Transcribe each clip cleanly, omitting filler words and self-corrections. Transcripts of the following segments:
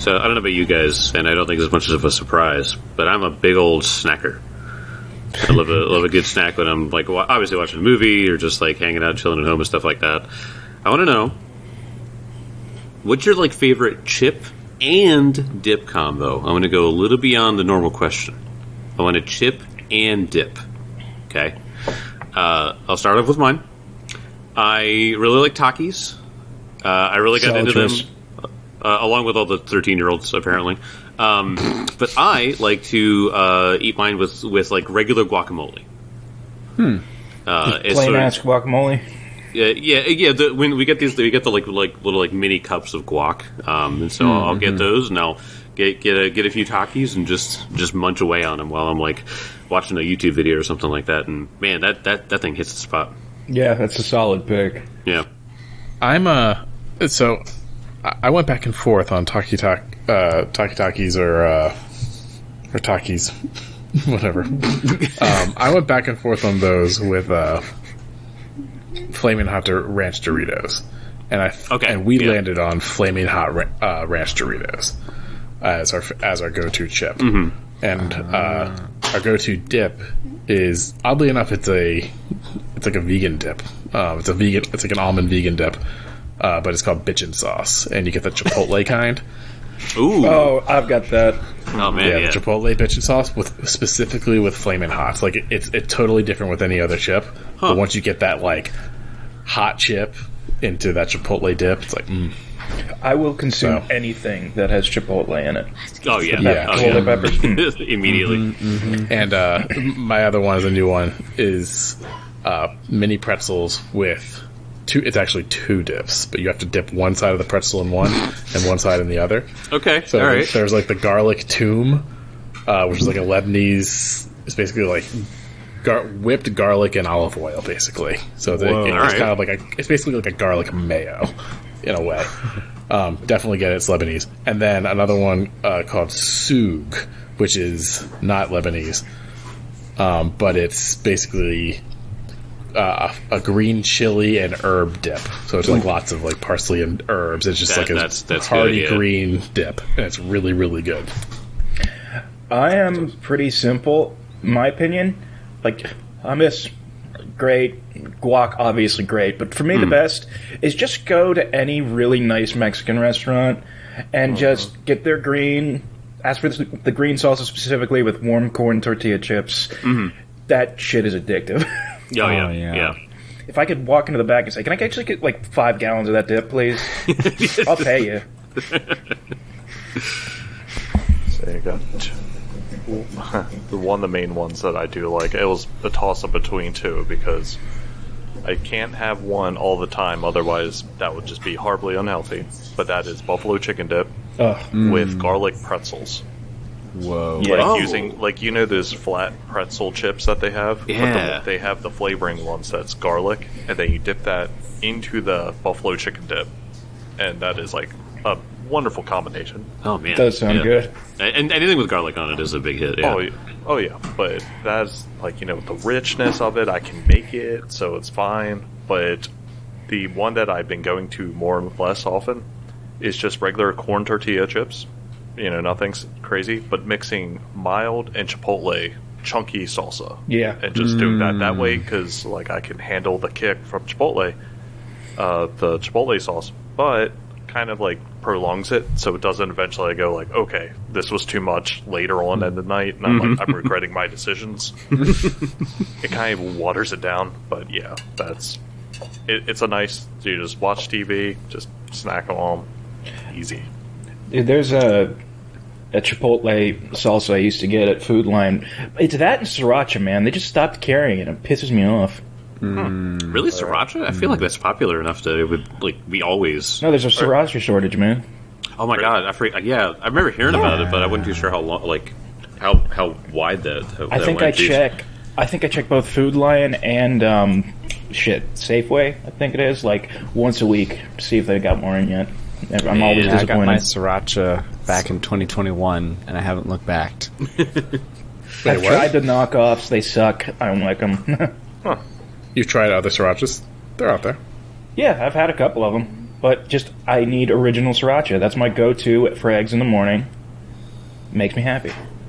So I don't know about you guys, and I don't think it's much of a surprise, but I'm a big old snacker. I love a good snack when I'm like obviously watching a movie or just like hanging out, chilling at home and stuff like that. I want to know, what's your like favorite chip and dip combo? I'm going to go a little beyond the normal question. I want a chip and dip. Okay, I'll start off with mine. I really like Takis. I really got into them, along with all the 13-year-olds, apparently. But I like to eat mine with like regular guacamole. Plain ass guacamole. Yeah. When we get these, we get the like little like mini cups of guac, and so I'll get those, and I'll get a few Takis and just munch away on them while I'm like watching a YouTube video or something like that. And man, that thing hits the spot. Yeah, that's a solid pick. Yeah, so I went back and forth on Takis or Takis, whatever. I went back and forth on those with Flaming Hot Ranch Doritos, and we landed on Flaming Hot Ranch Doritos as our go-to chip. Mm-hmm. And our go-to dip is, oddly enough, it's like a vegan dip. It's like an almond vegan dip, but it's called bitchin' sauce, and you get the Chipotle kind. Ooh. Oh, I've got that. Oh man, yeah. The Chipotle bitchin' sauce specifically with Flamin' Hot. Like it's totally different with any other chip. Huh. But once you get that like hot chip into that Chipotle dip, it's like. I will consume anything that has Chipotle in it. Oh yeah, Chipotle peppers immediately. Mm-hmm. And my other one is a new one is mini pretzels with two. It's actually two dips, but you have to dip one side of the pretzel in one and one side in the other. Okay, so all right. There's like the garlic toom, which is like a Lebanese. It's basically like whipped garlic and olive oil, basically. So it's kind of like it's basically like a garlic mayo. In a way. Definitely get it. It's Lebanese. And then another one called Soug, which is not Lebanese. But it's basically a green chili and herb dip. So it's like lots of like parsley and herbs. It's just that's hearty green dip. And it's really, really good. I am pretty simple. My opinion, like, hummus, great. Guac, obviously great. But for me, the best is just go to any really nice Mexican restaurant and just get their green, ask for the green salsa specifically with warm corn tortilla chips. Mm-hmm. That shit is addictive. Oh, yeah. If I could walk into the back and say, can I actually get like 5 gallons of that dip, please? I'll pay you. So you got the main ones that I do like. It was a toss-up between two because I can't have one all the time, otherwise that would just be horribly unhealthy. But that is buffalo chicken dip with garlic pretzels. Whoa! Using those flat pretzel chips that they have. Yeah. But they have the flavoring ones that's garlic, and then you dip that into the buffalo chicken dip, and that is like a wonderful combination. Oh man, it does sound good. And anything with garlic on it is a big hit. Yeah. Oh yeah, but that's like the richness of it. I can make it, so it's fine. But the one that I've been going to more and less often is just regular corn tortilla chips. Nothing's crazy, but mixing mild and Chipotle chunky salsa. Yeah, and just doing that way because like I can handle the kick from Chipotle, the Chipotle sauce, but kind of like prolongs it so it doesn't eventually go like, okay, this was too much later on in the night and I'm regretting my decisions. It kind of waters it down, but yeah, it's a nice, you just watch TV, just snack on, easy. Dude, there's a Chipotle salsa I used to get at Food Line. It's that and sriracha, man. They just stopped carrying it. It pisses me off. Really, sriracha? I feel like that's popular enough that it would like be always. No, there's a sriracha shortage, man. Oh my god! I remember hearing about it, but I wasn't too sure how long, like how wide that. I think I check both Food Lion and Safeway. I think it is like once a week. See if they got more in yet. I'm always disappointed. I got my sriracha back in 2021, and I haven't looked back. I've tried the knockoffs. They suck. I don't like them. Huh. You've tried other srirachas? They're out there. Yeah, I've had a couple of them. but just I need original sriracha. That's my go-to for eggs in the morning. Makes me happy.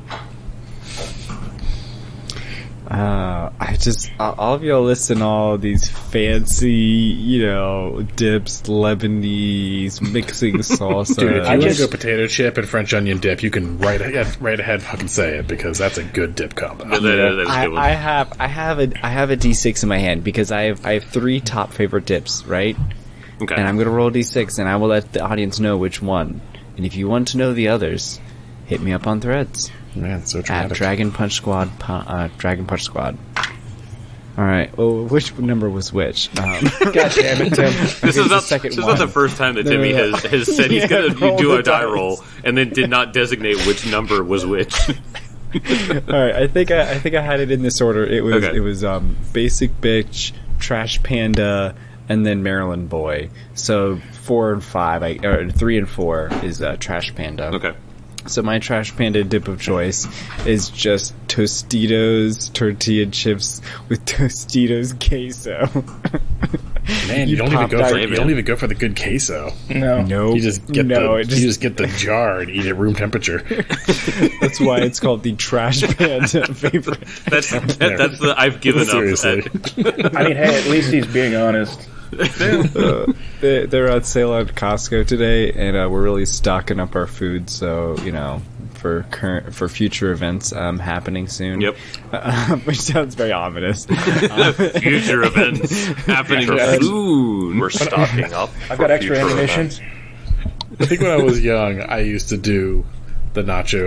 All of y'all listen all these fancy, dips, Lebanese, mixing salsa. Dude, if you want to go potato chip and French onion dip, you can right ahead fucking say it, because that's a good dip combo. I have a D6 in my hand because I have 3 top favorite dips, right? Okay. And I'm gonna roll a D6 and I will let the audience know which one. And if you want to know the others, hit me up on Threads. Man, so dramatic. At Dragon Punch Squad. Dragon Punch Squad. All right. Well, which number was which? God damn it, Tim! This is not the first time that Timmy has said he's going to do a die roll and then did not designate which number was which. All right. I think I had it in this order. It was Basic Bitch, Trash Panda, and then Maryland Boy. So 4 and 5, or 3 and 4 is Trash Panda. Okay. So my Trash Panda dip of choice is just Tostitos tortilla chips with Tostitos queso. Man, you don't even go for the good queso. No. You just get the jar and eat at room temperature. That's why it's called the Trash Panda favorite. That's the I've given Seriously. up. I mean, hey, at least he's being honest. They're on sale at Costco today, and we're really stocking up our food. So for future events happening soon. Yep. Which sounds very ominous. Future events happening soon. We're stocking up. I've got extra ammunition. I think when I was young, I used to do the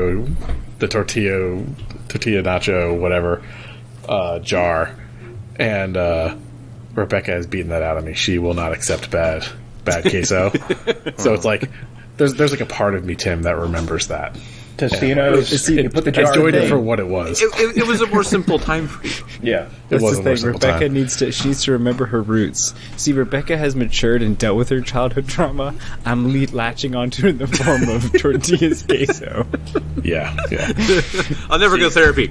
tortilla nacho, whatever, jar, and Rebecca has beaten that out of me. She will not accept bad queso. So it's like there's like a part of me, Tim, that remembers that. Tostinos. You put the jar. I enjoyed it for what it was. It was a more simple time for you. Yeah, that's was the a more thing. simple Rebecca time. needs to remember her roots. See, Rebecca has matured and dealt with her childhood trauma. I'm latching onto it in the form of tortillas queso. Yeah. I'll never go therapy.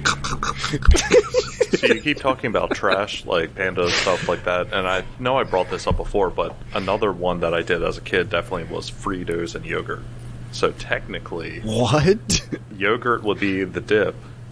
So you keep talking about trash, like Panda stuff like that, and I know I brought this up before, but another one that I did as a kid definitely was Fritos and yogurt. So technically, What? yogurt would be the dip.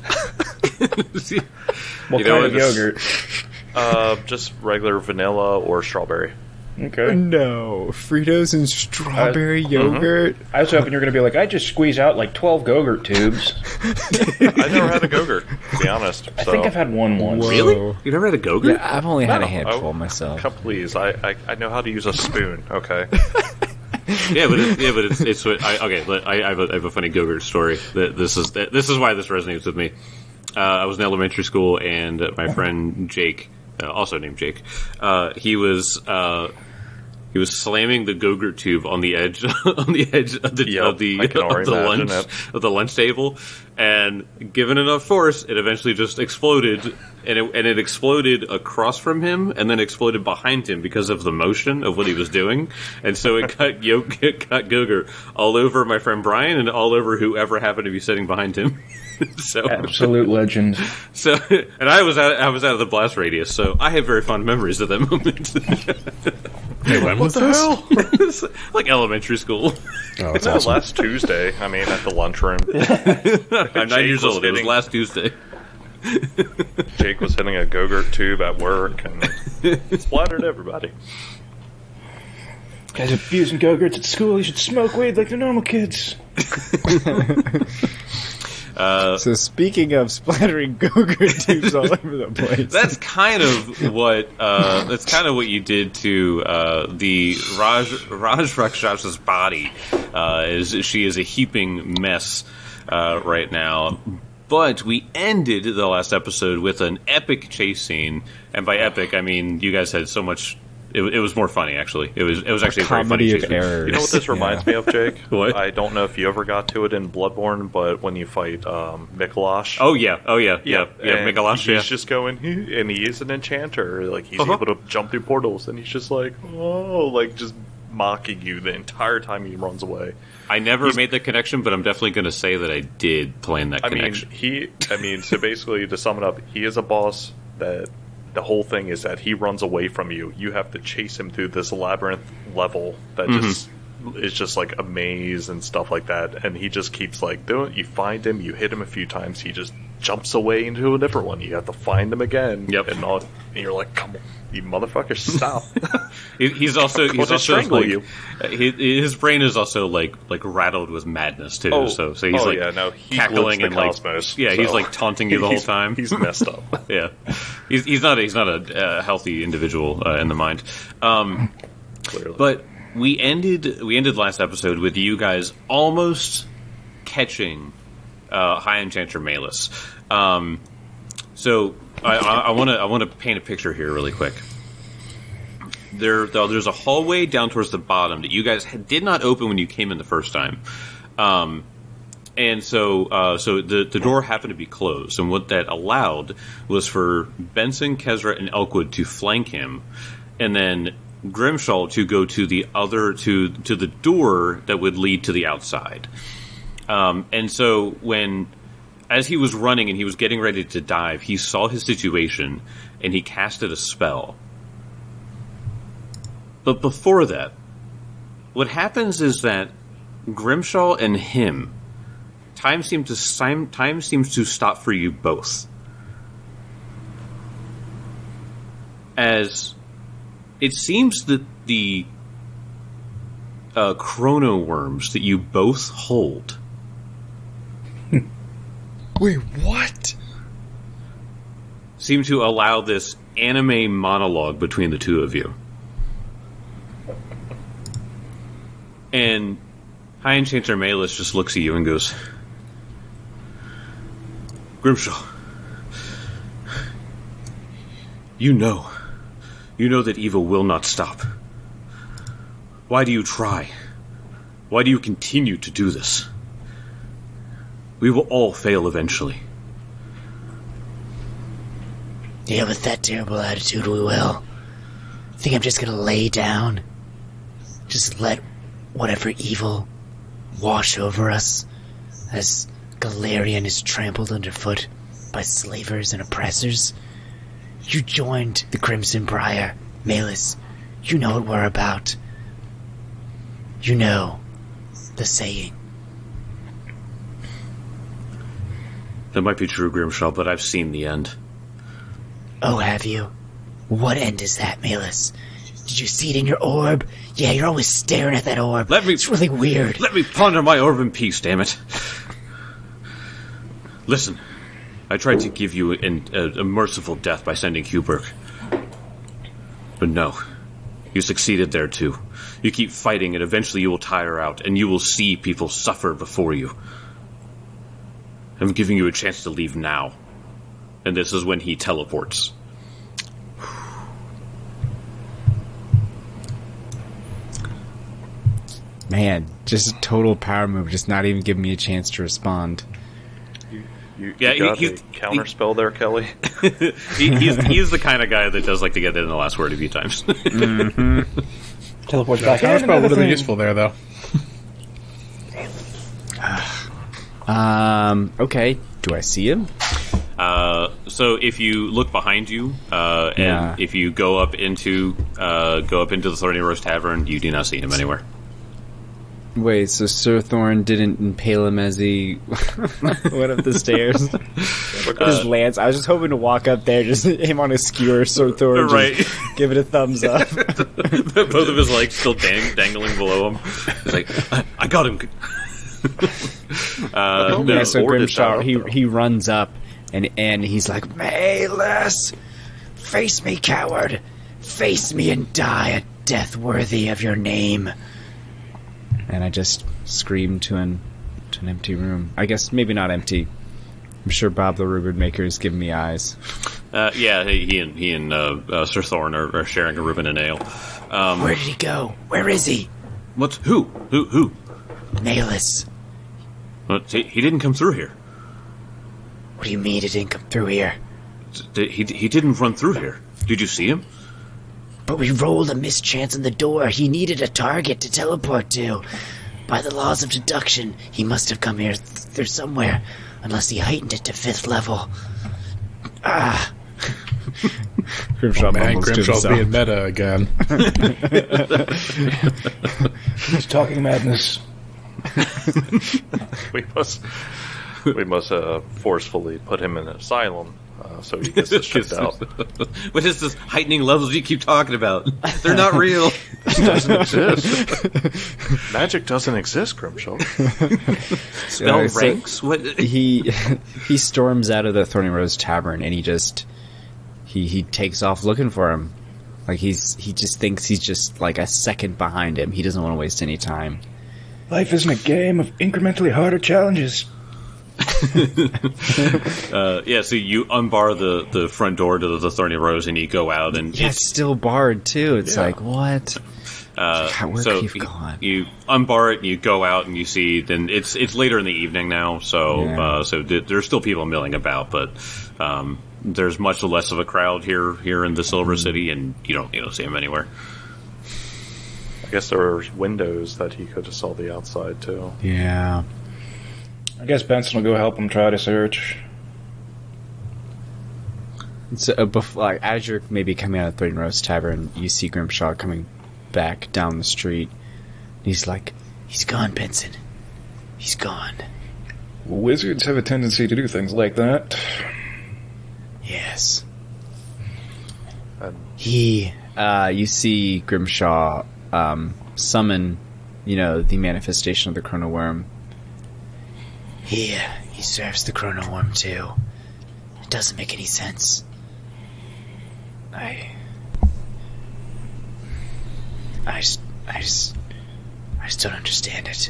What kind of yogurt? Just regular vanilla or strawberry. Okay. No, Fritos and strawberry yogurt. I was hoping you were going to be like, I just squeeze out like 12 Go-Gurt tubes. I never had a Go-Gurt, to be honest. I think I've had one once. Whoa. Really? You've never had a Go-Gurt? Yeah, I've only had a No, handful myself. Please, I know how to use a spoon, okay? Yeah, but it's I have a funny Go-Gurt story. This is why this resonates with me. I was in elementary school, and my friend Jake, also named Jake, he was slamming the Go-Gurt tube on the edge of the lunch table, and given enough force, it eventually just exploded, and it exploded across from him, and then exploded behind him because of the motion of what he was doing, and so it cut Go-Gurt all over my friend Brian and all over whoever happened to be sitting behind him. So absolute legend. So, and I was out of the blast radius, so I have very fond memories of that moment. Hey, when was this? Like elementary school. Oh, it's No, awesome. last Tuesday, at the lunchroom. I'm 9 years old. It was last Tuesday. Jake was hitting a Go-Gurt tube at work and splattered everybody. Guys abusing Go-Gurts at school. You should smoke weed like the normal kids. So speaking of splattering Go-Gurt tubes all over the place, That's kind of what you did to the Raj Rakshas's body. She is a heaping mess right now. But we ended the last episode with an epic chase scene, and by epic I mean you guys had so much. It was more funny, actually. It was actually a very funny chase scene. errors. You know what this reminds me of, Jake? What? I don't know if you ever got to it in Bloodborne, but when you fight Mikolash. Oh yeah, Mikolash. He's just going, and he is an enchanter. Like, he's able to jump through portals, and he's just like, oh, like, just mocking you the entire time he runs away. I never made the connection, but I'm definitely going to say that I did plan that connection. So basically, to sum it up, he is a boss that the whole thing is that he runs away from you. You have to chase him through this labyrinth level that just is just like a maze and stuff like that, and he just keeps like doing. You find him, you hit him a few times, he just jumps away into a different one. You have to find him again. Yep. And you're like, come on, you motherfucker, stop. He's also strangle like, you. His brain is also like rattled with madness too. Oh, so he's like he cackling and like cosmos, he's like taunting you the whole time. He's messed up. Yeah, he's not a healthy individual in the mind. Clearly. But we ended last episode with you guys almost catching High Enchanter Malus. So I want to paint a picture here really quick. There's a hallway down towards the bottom that you guys did not open when you came in the first time, and so the door happened to be closed, and what that allowed was for Benson, Kezra, and Elkwood to flank him, and then Grimshaw to go to the door that would lead to the outside. And so as he was running and he was getting ready to dive, he saw his situation and he casted a spell. But before that, what happens is that Grimshaw and him, time seems to stop for you both. As it seems that the chrono worms that you both hold. Wait, what? Seem to allow this anime monologue between the two of you. And High Enchanter Malus just looks at you and goes, Grimshaw, you know that evil will not stop. Why do you try? Why do you continue to do this? We will all fail eventually. Yeah, with that terrible attitude, we will. Think I'm just gonna lay down? Just let whatever evil wash over us as Galarian is trampled underfoot by slavers and oppressors? You joined the Crimson Briar, Malus. You know what we're about. You know the saying. That might be true, Grimshaw, but I've seen the end. Oh, have you? What end is that, Malus? Did you see it in your orb? Yeah, you're always staring at that orb. It's really weird. Let me ponder my orb in peace, damn it. Listen, I tried to give you a merciful death by sending Huberg. But no, you succeeded there too. You keep fighting and eventually you will tire out and you will see people suffer before you. I'm giving you a chance to leave now. And this is when he teleports. Man, just a total power move, just not even giving me a chance to respond. You got a counterspell there, Kelly. he's the kind of guy that does like to get in the last word a few times. Teleports back. Counterspell would have been useful there, though. Okay. Do I see him? So if you look behind you, and if you go up into the Thorny Rose Tavern, you do not see him anywhere. Wait, so Sir Thorn didn't impale him as he went up the stairs? His lance. I was just hoping to walk up there, just him on a skewer, Sir Thorn, right? Give it a thumbs up. Both of his legs still dangling below him. He's like, I got him. Yeah, so Grimshaw, he runs up and he's like, Malus, face me, coward. Face me and die a death worthy of your name. And I just screamed to an empty room. I guess maybe not empty. I'm sure Bob the Rubid Maker is giving me eyes. Yeah, he and Sir Thorn are sharing a Reuben and ale. Where did he go? Where is he? What? Who? Malus. What? He didn't come through here. What do you mean he didn't come through here? He didn't run through here. Did you see him? But we rolled a mischance on the door. He needed a target to teleport to. By the laws of deduction, he must have come here through somewhere, unless he heightened it to 5th level. Grimshaw Grimshaw's being meta again. He's talking madness. we must forcefully put him in an asylum so he gets this shit out. What is this heightening levels you keep talking about? They're not real. This doesn't exist. Magic doesn't exist, Grimshaw. Spell ranks. What? He storms out of the Thorny Rose Tavern and he takes off looking for him. Like he just thinks he's just like a second behind him. He doesn't want to waste any time. Life isn't a game of incrementally harder challenges. So you unbar the front door to the Thorny Rose and you go out and it's still barred too. It's like, what? Where so you've gone? You unbar it and you go out and you see. Then it's later in the evening now, so there's still people milling about, but there's much less of a crowd here in the Silver City, and you don't see him anywhere. I guess there are windows that he could have saw the outside too. Yeah. I guess Benson will go help him try to search. So, as you're maybe coming out of Thorny Rose Tavern, you see Grimshaw coming back down the street. He's like, "He's gone, Benson. He's gone." Wizards have a tendency to do things like that. Yes. You see Grimshaw summon, the manifestation of the Chrono Worm. He serves the Chrono Worm too. It doesn't make any sense. I just don't understand it.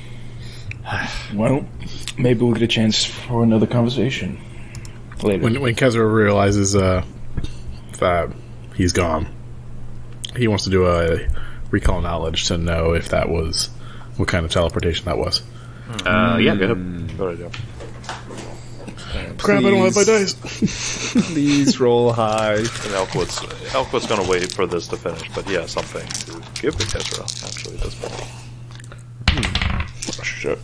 Well, maybe we'll get a chance for another conversation later. When Kezra realizes that he's gone, he wants to do a recall knowledge to know if that was what kind of teleportation that was. Yeah, go ahead. Good idea. Crap, I don't have my dice. Please roll high. And Elkwood's going to wait for this to finish, but he has something to give to Kezra, actually, at this point. Oh, shit.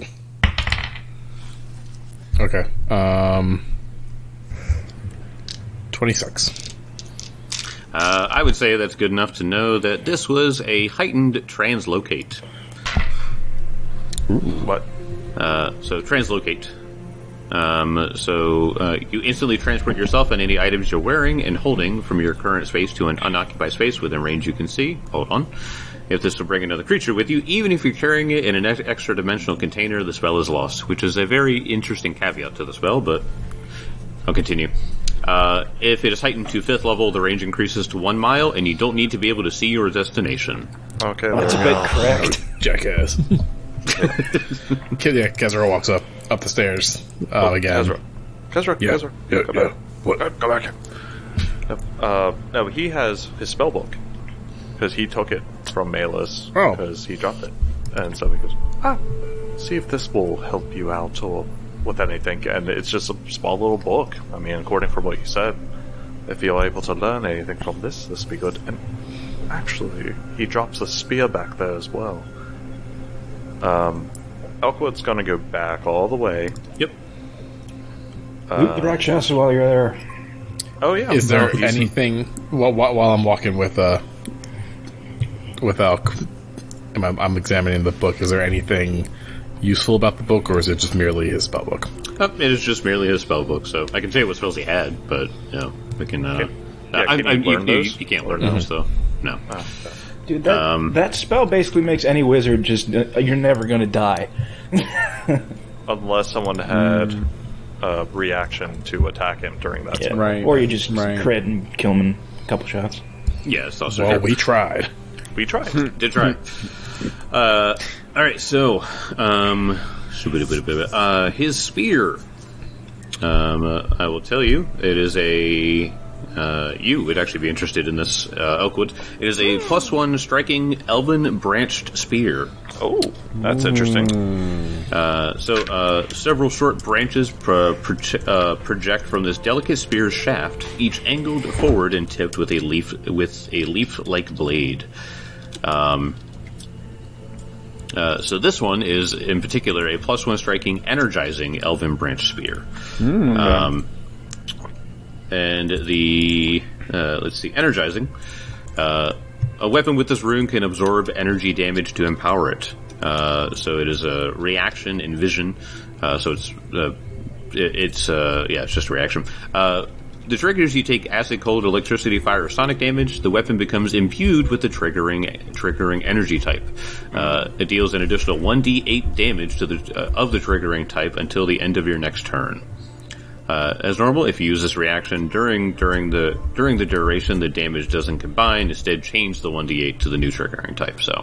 Okay. 26. I would say that's good enough to know that this was a heightened translocate. What? So translocate. You instantly transport yourself and any items you're wearing and holding from your current space to an unoccupied space within range you can see. Hold on. If this will bring another creature with you, even if you're carrying it in an extra dimensional container, the spell is lost, which is a very interesting caveat to the spell, but I'll continue. If it is heightened to 5th level, the range increases to 1 mile, and you don't need to be able to see your destination. Okay, that's a bit correct. Jackass. Kezra walks up the stairs again. Kezra. Go back. What? Go back. No, he has his spellbook because he took it from Malus because he dropped it, and so he goes, see if this will help you out or with anything. And it's just a small little book. I mean, according from what you said, if you're able to learn anything from this will be good. And actually, he drops the spear back there as well. Elkwood's gonna go back all the way. Yep. Loot the Rakshasa while you're there. Oh yeah. Is there anything while I'm walking with Elk? I'm examining the book. Is there anything useful about the book, or is it just merely his spellbook? It is just merely his spellbook. So I can tell you what spells he had, but we can. You can't learn those, though. No. Dude, that spell basically makes any wizard just... you're never going to die. Unless someone had a reaction to attack him during that time. Right. Or you just crit and kill him in a couple shots. Yeah, it's also well, we tried. We tried. Did try. Alright, so... his spear. I will tell you, it is a... you would actually be interested in this, Elkwood. It is a +1 striking elven branched spear. Oh, that's interesting. Several short branches project from this delicate spear's shaft, each angled forward and tipped with a leaf-like blade. So this one is, in particular, a +1 striking, energizing elven branch spear. and the let's see, energizing. A weapon with this rune can absorb energy damage to empower it. So it is a reaction in vision. So it's just a reaction. The triggers you take acid, cold, electricity, fire, or sonic damage. The weapon becomes imbued with the triggering energy type. It deals an additional 1d8 damage to of the triggering type until the end of your next turn. As normal, if you use this reaction during the duration, the damage doesn't combine. Instead, change the 1d8 to the new triggering type. So,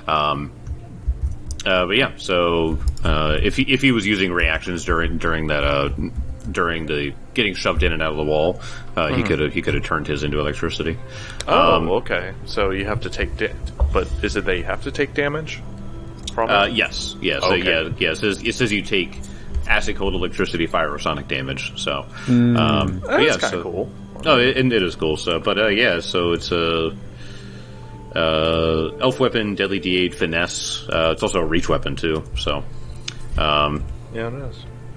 but yeah. So if he was using reactions during the getting shoved in and out of the wall, he could have turned his into electricity. Okay. So you have to take, but is it that you have to take damage from it? Yes. Yeah. So Okay. yeah. It says you take acid, cold, electricity, fire, or sonic damage. So That's kind of cool. No, it is cool. So, but so it's a elf weapon, deadly D8, finesse. It's also a reach weapon too. So, Yeah, it is.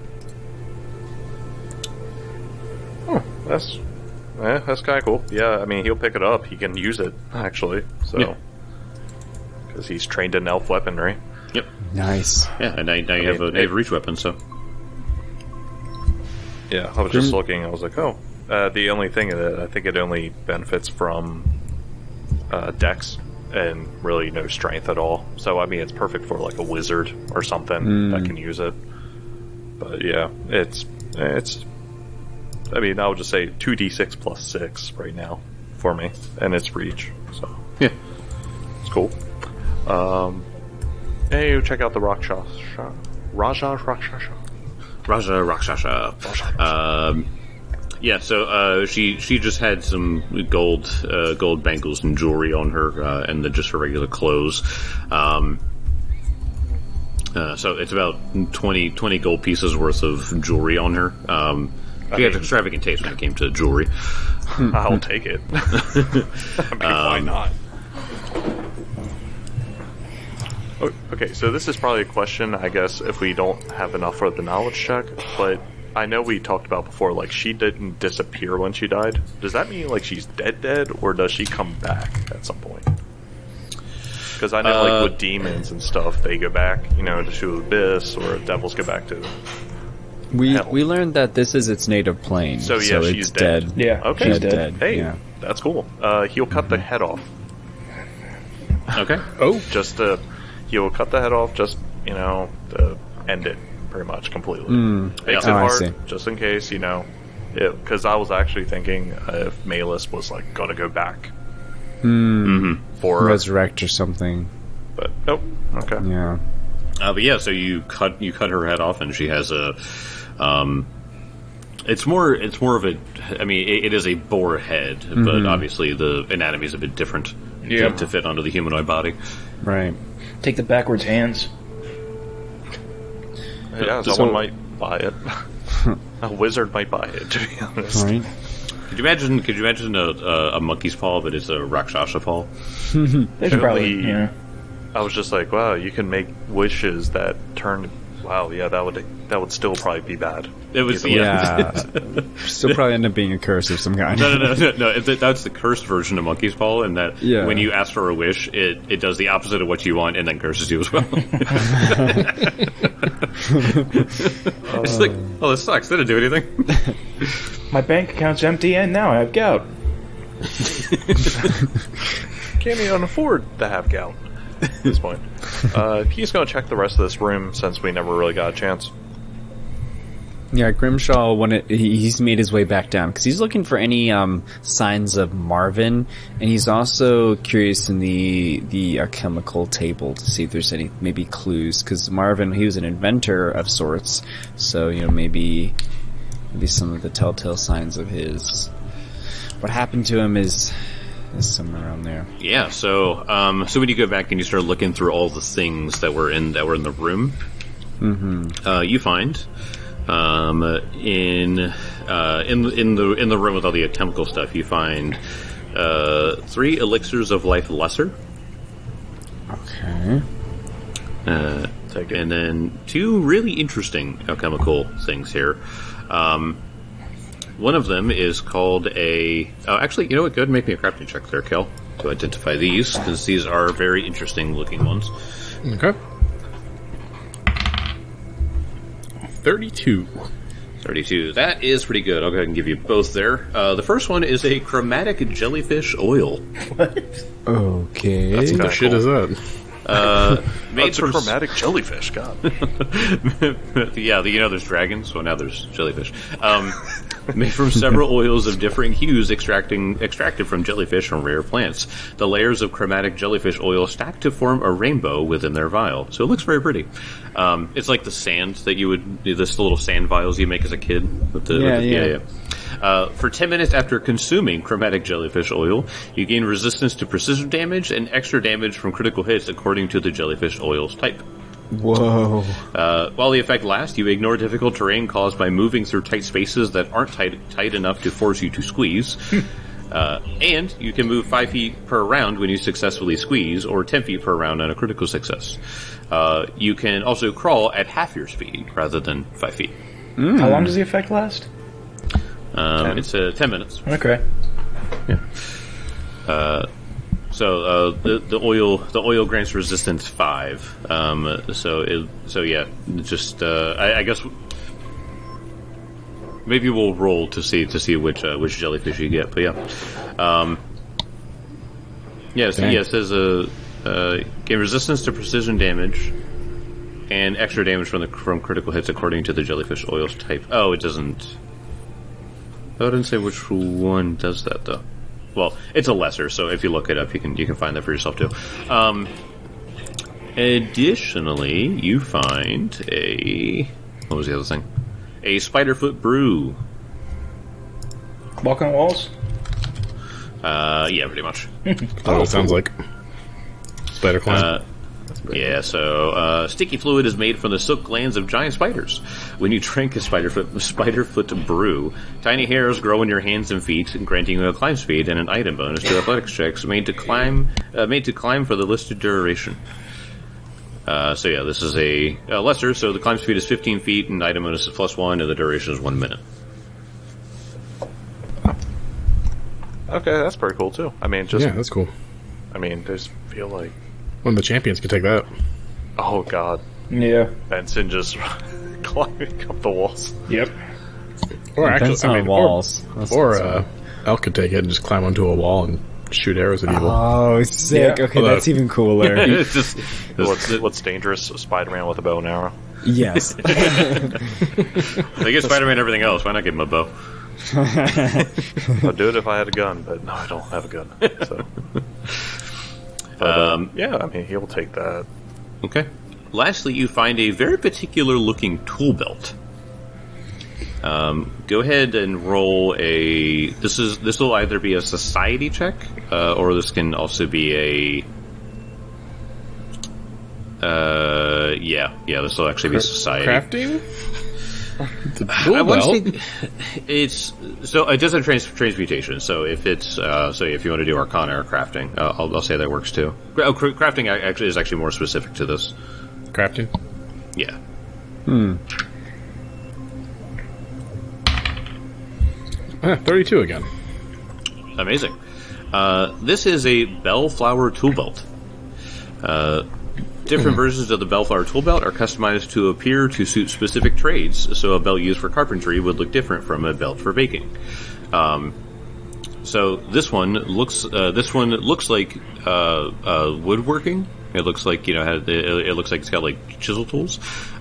Oh, that's kind of cool. Yeah, I mean, he'll pick it up. He can use it actually. So, because he's trained in elf weaponry. Yep. Nice. Yeah, and now you have a reach weapon. So. Yeah, I was just looking. I was like, oh, the only thing that I think it only benefits from dex and really no strength at all. So I mean, it's perfect for like a wizard or something that can use it. But yeah, it's. I mean, I would just say 2d6 plus 6 right now for me, and it's reach. So Yeah. it's cool. Hey, check out the Raja Rakshasa. Raja Rakshasa. Yeah, so she just had some gold bangles and jewelry on her, and then just her regular clothes. So it's about 20 gold pieces worth of jewelry on her. She had extravagant taste when it came to jewelry. I'll take it. I mean, why not? Okay, so this is probably a question, I guess, if we don't have enough for the knowledge check, but I know we talked about before, like, she didn't disappear when she died. Does that mean, like, she's dead, or does she come back at some point? Because I know, like, with demons and stuff, they go back, to the abyss, or devils go back to... We learned that this is its native plane. So, yeah, she's it's dead. Yeah, okay. she's dead. Hey, yeah. That's cool. He'll cut the head off. Okay. He'll cut the head off just, to end it pretty much completely. Makes it I hard, see. just in case, because I was actually thinking if Malus was, like, going to go back for... Resurrect or something. But, nope. Okay. Yeah. But yeah, so you cut her head off, and she has a... It's more of a... I mean, it is a boar head, but obviously the anatomy is a bit different to fit onto the humanoid body. Right. Take the backwards hands. Yeah, someone might buy it. A wizard might buy it, to be honest. Right. Could you imagine a monkey's paw, but it's a Rakshasa paw? They should probably, Only- I was just like, wow, you can make wishes that turn... Wow, yeah, that would still probably be bad. It was Yeah. Still probably end up being a curse of some kind. No. That's the cursed version of monkey's paw, and that when you ask for a wish, it does the opposite of what you want, and then curses you as well. It's like, oh, this sucks. Didn't do anything. My bank account's empty, and now I have gout. Can't even afford to have gout at this point. He's going to check the rest of this room since we never really got a chance. Yeah, Grimshaw, he's made his way back down because he's looking for any signs of Marvin, and he's also curious in the alchemical table to see if there's any maybe clues. Because Marvin, he was an inventor of sorts, so maybe some of the telltale signs of his what happened to him is somewhere around there. Yeah. So when you go back and you start looking through all the things that were in the room, you find. In the room with all the alchemical stuff, you find 3 elixirs of life lesser. Okay. Take it. And then 2 really interesting alchemical things here. One of them is called a... Oh, actually, you know what? Go ahead and make me a crafting check there, Kel, to identify these, because these are very interesting looking ones. Okay. 32. 32. That is pretty good. I'll go ahead and give you both there. The first one is a chromatic jellyfish oil. What? Okay. What the shit is that? It's a chromatic jellyfish, God. Yeah, there's dragons. Well, now there's jellyfish. Made from several oils of differing hues extracted from jellyfish from rare plants. The layers of chromatic jellyfish oil stack to form a rainbow within their vial. So it looks very pretty. It's like the sand that you would... This little sand vials you make as a kid. For 10 minutes after consuming chromatic jellyfish oil, you gain resistance to precision damage and extra damage from critical hits according to the jellyfish oil's type. Whoa. While the effect lasts, you ignore difficult terrain caused by moving through tight spaces that aren't tight enough to force you to squeeze. And you can move 5 feet per round when you successfully squeeze, or 10 feet per round on a critical success. You can also crawl at half your speed rather than 5 feet. How long does the effect last? It's 10 minutes. Okay. Yeah. The oil grants resistance 5. I guess maybe we'll roll to see which jellyfish you get. But it says gain resistance to precision damage and extra damage from critical hits according to the jellyfish oil's type. Oh, it doesn't. Oh, I didn't say which one does that though. Well, it's a lesser, so if you look it up, you can find that for yourself too. Additionally, you find what was the other thing? A spiderfoot brew. Walk on walls? Yeah, pretty much. Oh, it sounds like spider climb. Sticky fluid is made from the silk glands of giant spiders. When you drink a spiderfoot brew, tiny hairs grow in your hands and feet, granting you a climb speed and an item bonus to athletics checks made to climb for the listed duration. This is a lesser, so the climb speed is 15 feet, and item bonus is +1, and the duration is 1 minute. Okay, that's pretty cool too. That's cool. Just feel like one of the champions could take that. Oh God. Yeah. Benson just climbing up the walls. Yep. Or actually, walls. Elk could take it and just climb onto a wall and shoot arrows at evil. Oh, sick. Yeah. Okay, that's even cooler. It's just What's dangerous? Spider-Man with a bow and arrow. Yes. They get Spider-Man everything else. Why not give him a bow? I'd do it if I had a gun, but no, I don't have a gun. So. He will take that. Okay. Lastly, you find a very particular looking tool belt. Go ahead and roll a. This will either be a society check, or this can also be a. This will actually be society. Crafting. I want to say it's so it does have transmutation. So if it's if you want to do Arcana or crafting, I'll say that works too. Crafting actually is more specific to this. Crafting. Yeah. 32 again. Amazing. This is a Bellflower tool belt. Different versions of the Bellflower tool belt are customized to appear to suit specific trades, so a belt used for carpentry would look different from a belt for baking. So this one looks like woodworking. It looks like it looks like it's got like chisel tools.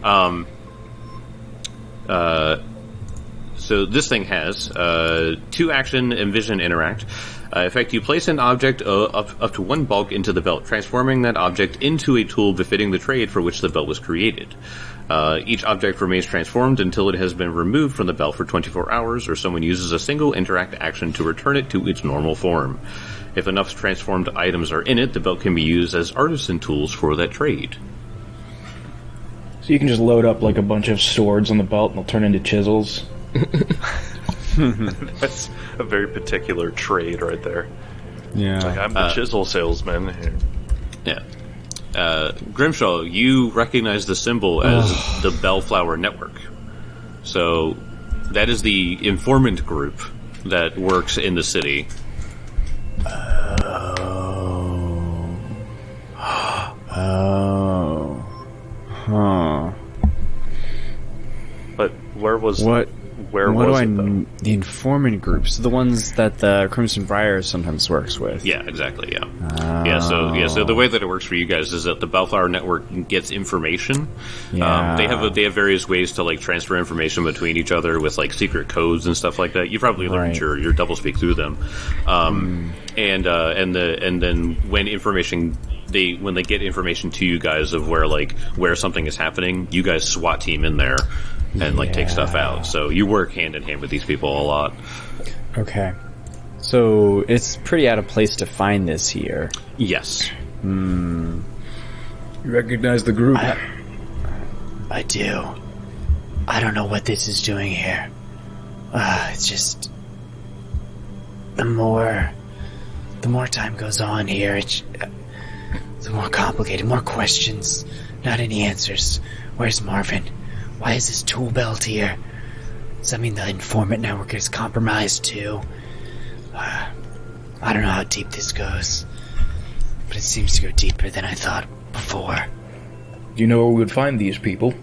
So this thing has 2 action and vision interact. In fact, you place an object up to 1 bulk into the belt, transforming that object into a tool befitting the trade for which the belt was created. Each object remains transformed until it has been removed from the belt for 24 hours, or someone uses a single interact action to return it to its normal form. If enough transformed items are in it, the belt can be used as artisan tools for that trade. So you can just load up like a bunch of swords on the belt and they'll turn into chisels. That's a very particular trade right there. Yeah. Like, I'm the chisel salesman. Yeah. Grimshaw, you recognize the symbol as the Bellflower Network. So That is the informant group that works in the city. Oh. Huh. But where was what? Where what was do it, though? The informant groups, the ones that the Crimson Briar sometimes works with. Yeah, exactly. Yeah, So the way that it works for you guys is that the Bellflower Network gets information. Yeah. They have various ways to like transfer information between each other with like secret codes and stuff like that. You probably learned your doublespeak through them. And then when when they get information to you guys of where something is happening, you guys SWAT team in there and take stuff out. So you work hand in hand with these people a lot. Okay. So it's pretty out of place to find this here. Yes. You recognize the group? I do. I don't know what this is doing here. It's just the more time goes on here, it's more complicated, more questions, not any answers. Where's Marvin? Why is this tool belt here? Does that mean the informant network is compromised too? I don't know how deep this goes, but it seems to go deeper than I thought before. Do you know where we would find these people?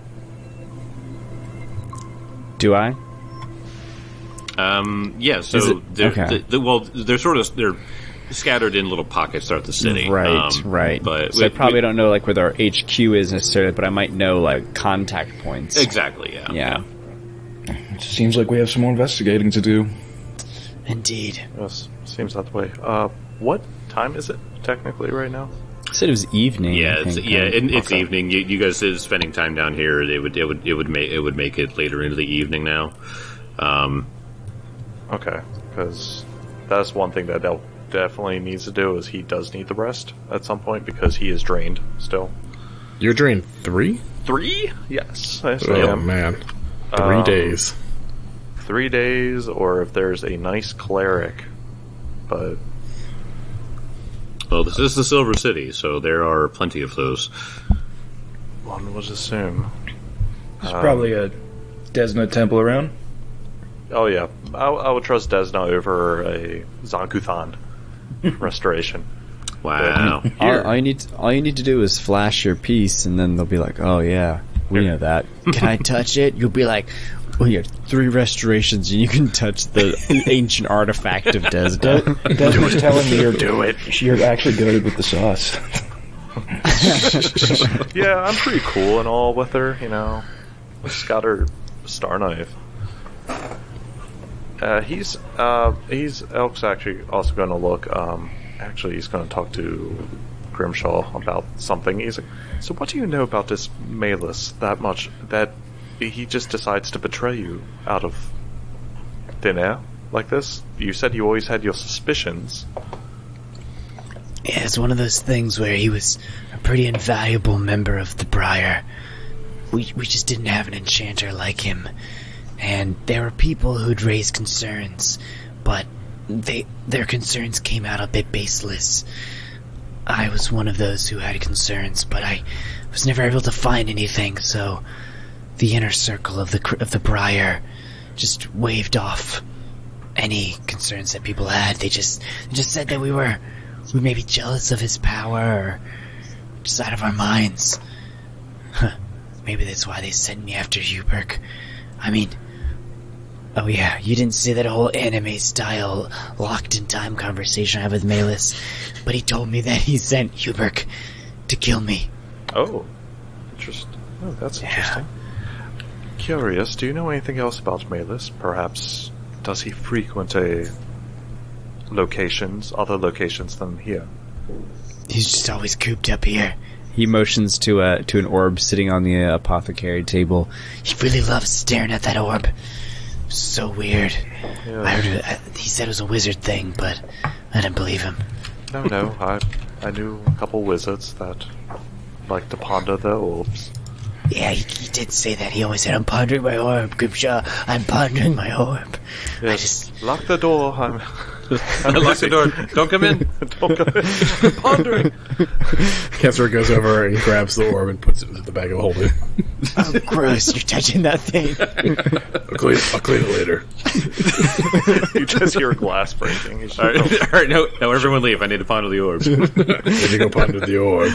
Do I? Yeah. So they're scattered in little pockets throughout the city. Right. But so I probably don't know where our HQ is necessarily, but I might know contact points. Exactly. Yeah. Yeah. It seems like we have some more investigating to do. Indeed. Yes, seems that way. What time is it technically right now? I said it was evening. Yeah, it's Okay. evening. You guys are spending time down here. It would make it later into the evening now. Okay, because that's one thing that Del definitely needs to do is he does need the rest at some point because he is drained still. You're drained 3? 3? Yes, I Oh am. man, 3 days. 3 days, or if there's a nice cleric, but Well, this is the Silver City, so there are plenty of those. one would assume. There's probably a Desna temple around. Oh yeah, I would trust Desna over a Zankuthan restoration. Wow. All you need to do is flash your piece, and then they'll be like, "Oh yeah, we know that." Can I touch it? You'll be like, Well, you have 3 restorations, and you can touch the ancient artifact of Desna. Desna's telling me you're actually goaded with the sauce. Yeah, I'm pretty cool and all with her, you know. She's got her star knife. Elk's actually also going to look. Actually, he's going to talk to Grimshaw about something. He's like, so what do you know about this Malus that much that he just decides to betray you out of thin air like this? You said you always had your suspicions. yeah, it's one of those things where he was a pretty invaluable member of the Briar. We just didn't have an enchanter like him. And there were people who'd raise concerns, but their concerns came out a bit baseless. I was one of those who had concerns, but I was never able to find anything, so the inner circle of the Briar just waved off any concerns that people had. They just said that we may be jealous of his power, or just out of our minds. Maybe that's why they sent me after Hubert. I mean, oh yeah, you didn't see that whole anime-style locked-in-time conversation I had with Malus, but he told me that he sent Hubert to kill me. Oh, interesting. Oh, that's interesting. Curious, do you know anything else about Malus? Perhaps, does he frequent other locations than here? He's just always cooped up here. He motions to an orb sitting on the apothecary table. He really loves staring at that orb. So weird. Yeah. I heard he said it was a wizard thing, but I didn't believe him. No, I knew a couple wizards that like to ponder their orbs. Yeah, he did say that. He always said, I'm pondering my orb, Grimshaw. I'm pondering my orb. Yes. Lock the door. I'm Lock the door. Don't come in. Don't come in. I'm pondering. Kessler goes over and grabs the orb and puts it in the bag of holding. Oh, gross! You're touching that thing. I'll clean it later. You just hear a glass breaking. All right, no, everyone leave. I need to ponder the orb. Need to go ponder the orb.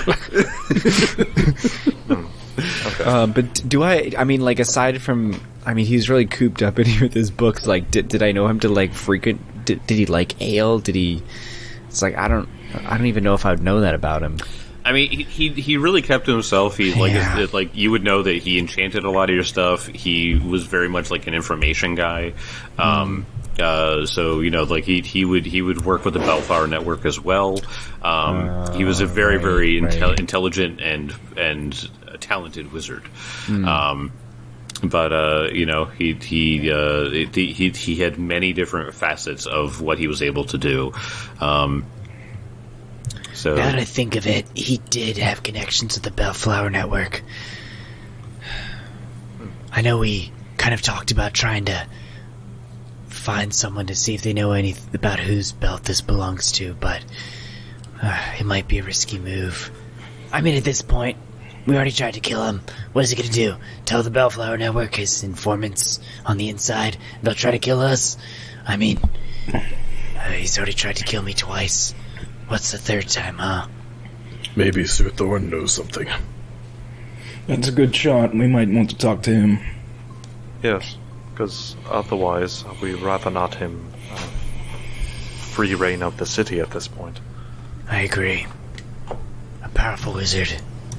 Okay. But do I mean, like, aside from, I mean, he's really cooped up in here with his books. Like, did I know him to like frequent? Did he like ale? Did he? It's like I don't even know if I would know that about him. I mean, he really kept to himself. He like you would know that he enchanted a lot of your stuff. He was very much like an information guy. So like he would work with the Bellflower Network as well. He was a very intelligent and talented wizard. But he had many different facets of what he was able to do. So now that I think of it, he did have connections with the Bellflower Network. I know we kind of talked about trying to find someone to see if they know anything about whose belt this belongs to, but it might be a risky move. I mean, at this point, we already tried to kill him. What is he going to do? Tell the Bellflower Network his informants on the inside, and they'll try to kill us? I mean, he's already tried to kill me twice. What's the third time, huh? Maybe Sir Thorn knows something. That's a good shot. We might want to talk to him. Yes, because otherwise we'd rather not him free reign of the city at this point. I agree. A powerful wizard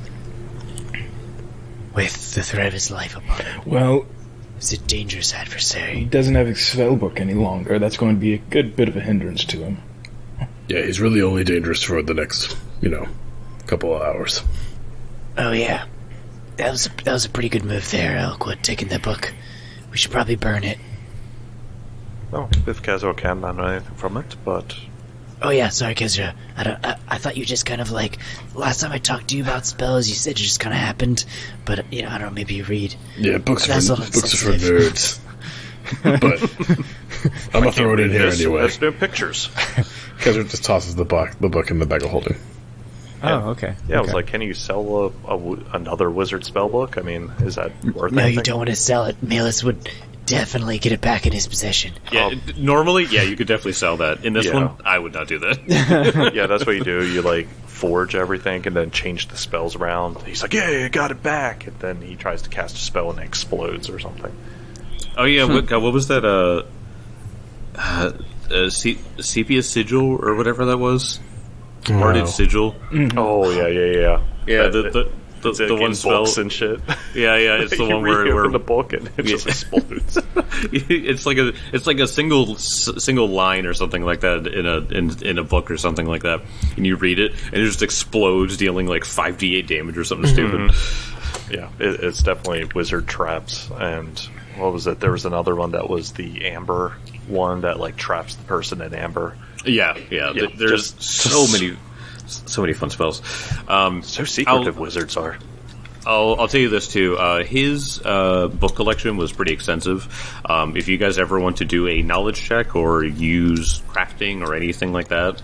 with the threat of his life upon him. Well, he's a dangerous adversary. He doesn't have his spellbook any longer. That's going to be a good bit of a hindrance to him. Yeah, he's really only dangerous for the next, couple of hours. Oh yeah, that was a pretty good move there, Elkwood, taking the book. We should probably burn it. Oh, if Kezra can learn anything from it, but... Oh yeah, sorry Kezra. I thought you just kind of like... Last time I talked to you about spells, you said it just kind of happened. But, I don't know, maybe you read. Yeah, books are for nerds. But I'm going to throw it in here anyway. There's no pictures. Kezra just tosses the book in the bag of holding. Oh, okay. Yeah, I was like, can you sell another wizard spellbook? I mean, is that worth No, anything? you don't want to sell it. Malus would definitely get it back in his possession. Yeah, normally, you could definitely sell that. In this one, I would not do that. Yeah, that's what you do. You, forge everything and then change the spells around. He's like, yeah, I got it back. And then he tries to cast a spell and it explodes or something. Oh, yeah, what was that, Sepia Sigil, or whatever that was? Guarded Sigil. Mm-hmm. Oh, yeah. Yeah, the one spell and shit. Yeah, it's the one where the book and it just explodes. It's like a single line or something like that in a book or something like that, and you read it and it just explodes, dealing like 5d8 damage or something stupid. Yeah, it's definitely wizard traps. And what was it? There was another one that was the amber one that traps the person in amber. Yeah. There's so many fun spells. So secretive wizards are. I'll tell you this too. His book collection was pretty extensive. If you guys ever want to do a knowledge check or use crafting or anything like that,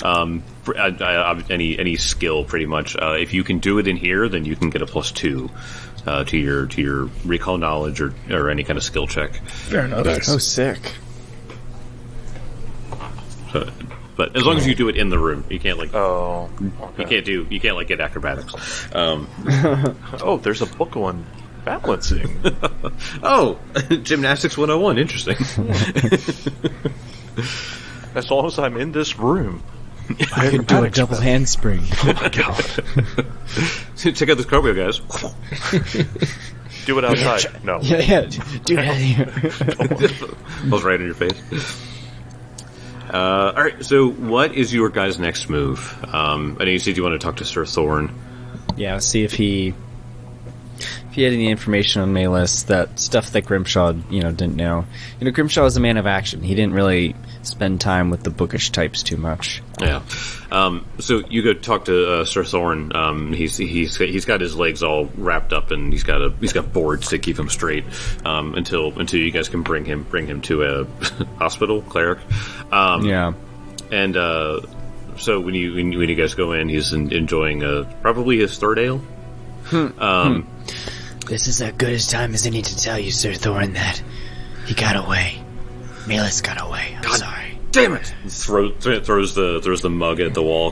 any skill pretty much, if you can do it in here, then you can get a +2 to your recall knowledge or any kind of skill check. Fair enough. Nice. Oh, sick. But as long as you do it in the room, you can't Oh, okay. you can't get acrobatics. Oh, there's a book on balancing. Oh, gymnastics 101. Interesting. As long as I'm in this room. I can do a double handspring. Oh my god. Check out this cartwheel, guys. Do it outside. No. Yeah, do it out here. Falls right in your face. All right, so what is your guys' next move? I know you said you want to talk to Sir Thorn. Yeah, see if he had any information on Malus, that stuff that Grimshaw, didn't know. Grimshaw was a man of action. He didn't really spend time with the bookish types too much. Yeah. So you go talk to Sir Thorn. He's got his legs all wrapped up, and he's got boards to keep him straight until you guys can bring him to a hospital cleric. Yeah. And so when you guys go in, he's enjoying probably his third ale. This is as good a time as any to tell you, Sir Thorn, that he got away. Malus got away. I'm sorry. Damn it! Throws the mug at the wall.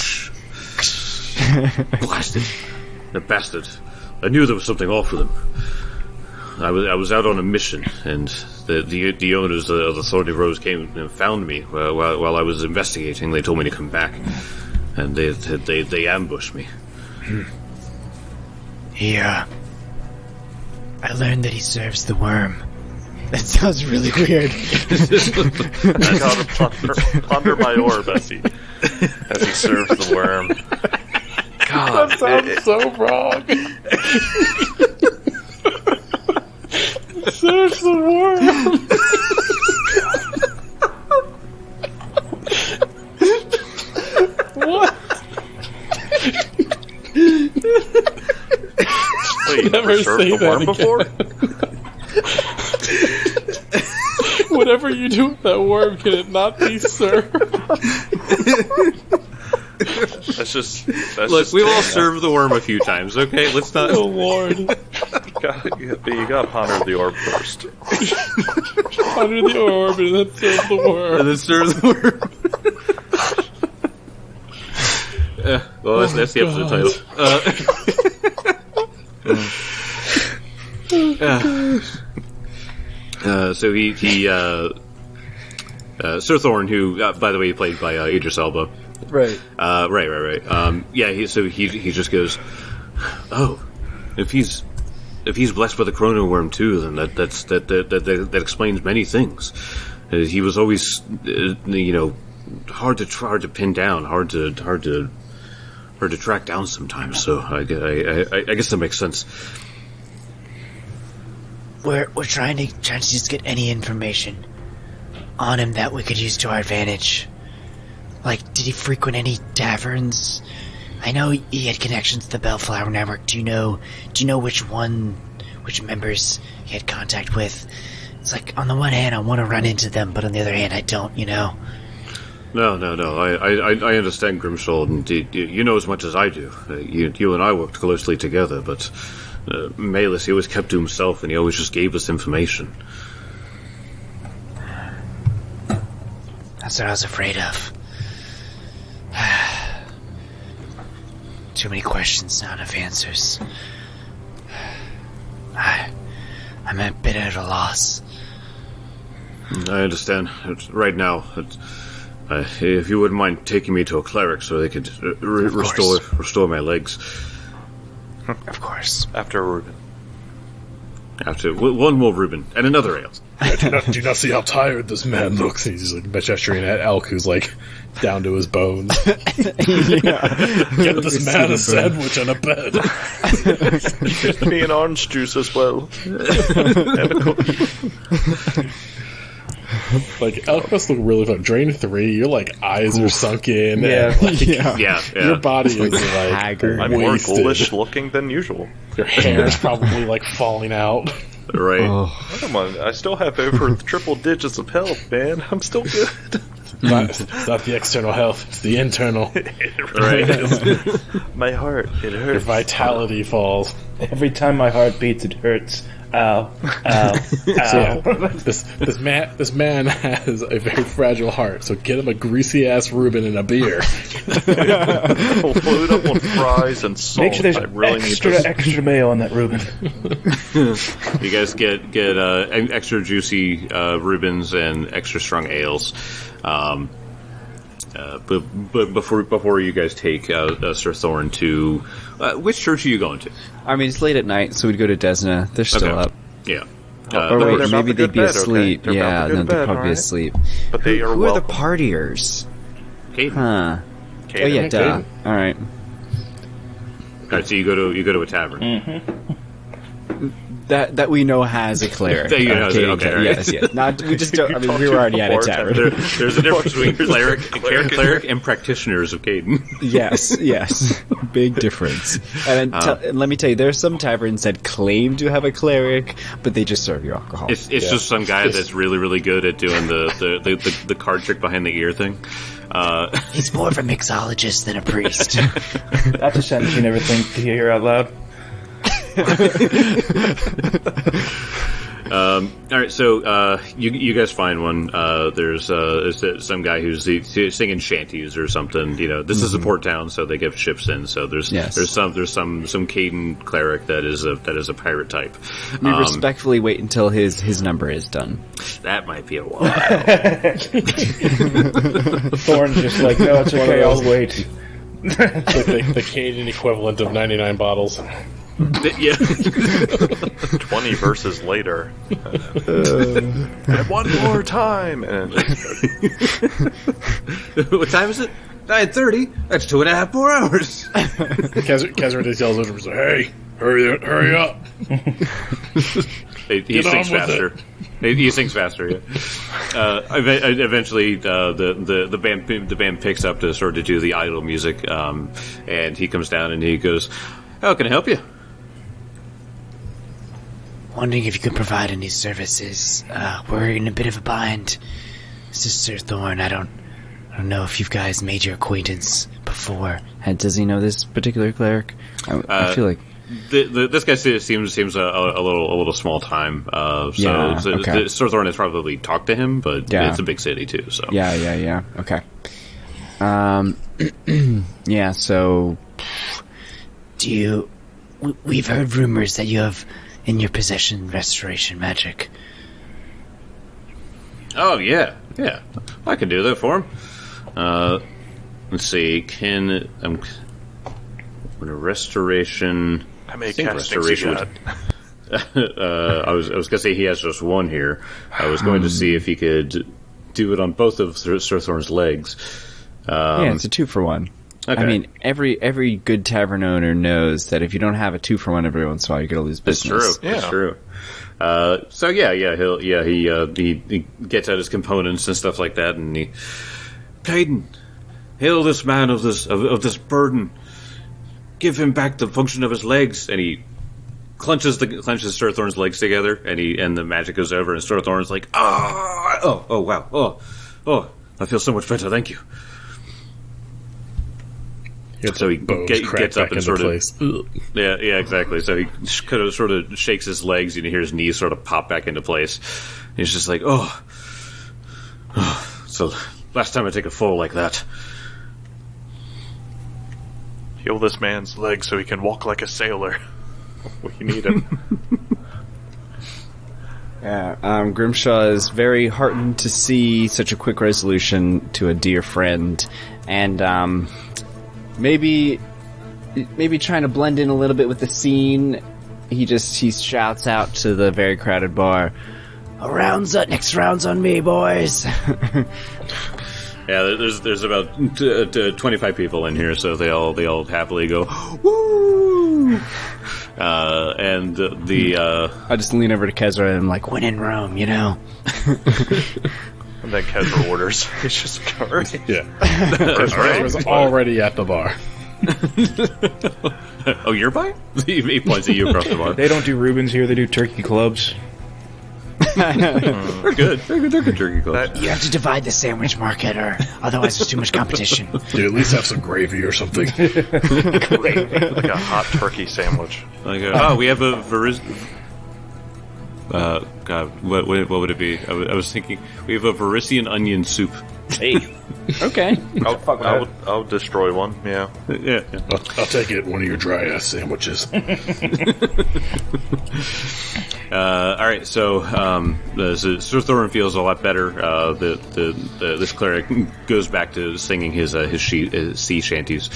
Blasted. The bastard. I knew there was something off with him. I was out on a mission, and the owners of the Thorny Rose came and found me while I was investigating. They told me to come back, and they ambushed me. I learned that he serves the worm. That sounds really weird. I gotta ponder my orb as he serves the worm. God, that sounds so wrong. Serves the worm. What? Wait, you never served the worm before? Whatever you do with that worm, can it not be served? Look, we've all served the worm a few times, okay? Let's not... Oh, Lord. You gotta ponder the orb first. Ponder the orb and then serve the worm. And then serve the worm. Well, that's the episode title. So Sir Thorn, who, by the way, played by Idris Elba. Right. Right. He just goes, oh, if he's blessed with a chrono worm too, then that explains many things. He was always, hard to pin down, hard to track down sometimes. So I guess that makes sense. We're trying to just get any information on him that we could use to our advantage. Like, did he frequent any taverns? I know he had connections to the Bellflower Network. Do you know which members he had contact with? It's like, on the one hand, I want to run into them, but on the other hand, I don't, No. I understand, Grimshaw, and you know as much as I do. You and I worked closely together, but Malus, he always kept to himself, and he always just gave us information. That's what I was afraid of. Too many questions, not enough answers. I'm a bit at a loss. I understand. Right now, if you wouldn't mind taking me to a cleric so they could restore my legs. Of course. After Reuben. After one more Reuben and another ale. Do not see how tired this man looks. He's like gesturing at Elk, who's like down to his bones. Get this man a sandwich and a bed. Get me an orange juice as well. Like, Elk must look really fun. Drain 3, your like eyes are sunk in. Yeah, and, yeah. Your body is like haggard. I'm more wasted. ghoulish looking than usual. Your hair is probably like falling out. Right. Oh. Come on, I still have over triple digits of health, man. I'm still good. It's not the external health, it's the internal. My heart, it hurts. Your vitality falls. Every time my heart beats, it hurts. Ow. So, this man has a very fragile heart, so get him a greasy ass Reuben and a beer. We'll load up on fries and salt. Make sure there's I really extra mayo on that Reuben. You guys get extra juicy Reubens and extra strong ales. But before you guys take Sir Thorn to which church are you going to? I mean, it's late at night, so we'd go to Desna. They're still up. Yeah. Or wait, they're maybe about to they'd be go to bed, asleep. okay? They're about Yeah, to go to no, they'd bed, probably be alright? asleep. But they are Who are the welcome. partiers? Caden. Huh. Caden. Oh yeah, duh. Caden. All right. All right, so you go to a tavern. That we know has a cleric. That you know has it, okay, right. Yes. Not we just don't. I mean, we were already at a tavern. There's a difference between cleric and practitioners of Caden. Yes, big difference. And let me tell you, there's some taverns that claim to have a cleric, but they just serve you alcohol. It's just some guy that's really, really good at doing the card trick behind the ear thing. He's more of a mixologist than a priest. That's a sentence you never think to hear out loud. All right, so you guys find one. There's some guy who's singing shanties or something. You know, this is a port town, so they get ships in. So there's some Caden cleric that is a pirate type. We respectfully wait until his number is done. That might be a while. Thorn's just like, no, it's okay, I'll wait. It's like the Caden equivalent of 99 bottles. Yeah. 20 verses later. And one more time. And what time is it? 9:30. That's 2.5 more hours. Kezra yells over, "Hey, hurry up!" He sings faster. He sings faster. Yeah. Eventually, the band picks up to sort of do the idle music, and he comes down and he goes, "How can I help you?" Wondering if you could provide any services. We're in a bit of a bind. This is Sir Thorn. I don't know if you guys made your acquaintance before. Does he know this particular cleric? I feel like this guy seems a little small time. Okay. Sir Thorn has probably talked to him, but it's a big city too. So yeah. Okay. Yeah. So, we've heard rumors that you have in your possession restoration magic. Oh, yeah. I can do that for him. Let's see. Restoration... How many castings you got? I was going to say he has just one here. I was going to see if he could do it on both of Sir Thorn's legs. It's a 2-for-1. Okay. I mean, every good tavern owner knows that if you don't have a 2-for-1 every once in a while, you're going to lose business. That's true. So he gets out his components and stuff like that, and Caden, heal this man of this burden. Give him back the function of his legs, and he clenches Sir Thorn's legs together, and the magic goes over, and Sir Thorn's like, oh wow, oh, I feel so much better, thank you. So he gets up and sort of yeah, exactly. So he kind of sort of shakes his legs, and you hear his knees sort of pop back into place. And he's just like, oh. So last time I take a fall like that. Heal this man's legs so he can walk like a sailor. We need him. Yeah, Grimshaw is very heartened to see such a quick resolution to a dear friend, and maybe trying to blend in a little bit with the scene, he shouts out to the very crowded bar, next round's on me, boys. Yeah, there's about 25 people in here, so they all happily go, woo! And I just lean over to Kezra and I'm like, when in Rome, you know? And then Kezra orders. It's just a card. Yeah. Kezra was already at the bar. Oh, you're buying? He points at you across the bar. They don't do Reubens here, they do turkey clubs. They're good. They're good turkey clubs. You have to divide the sandwich market, or otherwise there's too much competition. Dude, at least have some gravy or something. Gravy, like a hot turkey sandwich. We have a God, what would it be? I was thinking we have a Varisian onion soup. Hey, okay. I'll destroy one. Yeah. I'll take it. One of your dry ass sandwiches. All right, so Sir Thorn feels a lot better. This cleric goes back to singing his sea shanties.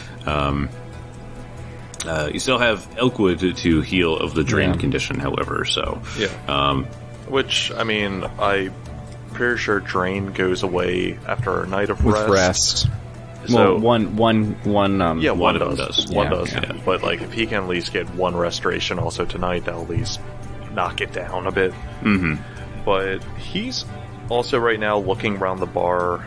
You still have Elkwood to heal of the drain condition, however. So which I mean, I'm pretty sure drain goes away after a night of rest. So one does. One does. But like, if he can at least get one restoration also tonight, that'll at least knock it down a bit. Mm-hmm. But he's also right now looking around the bar.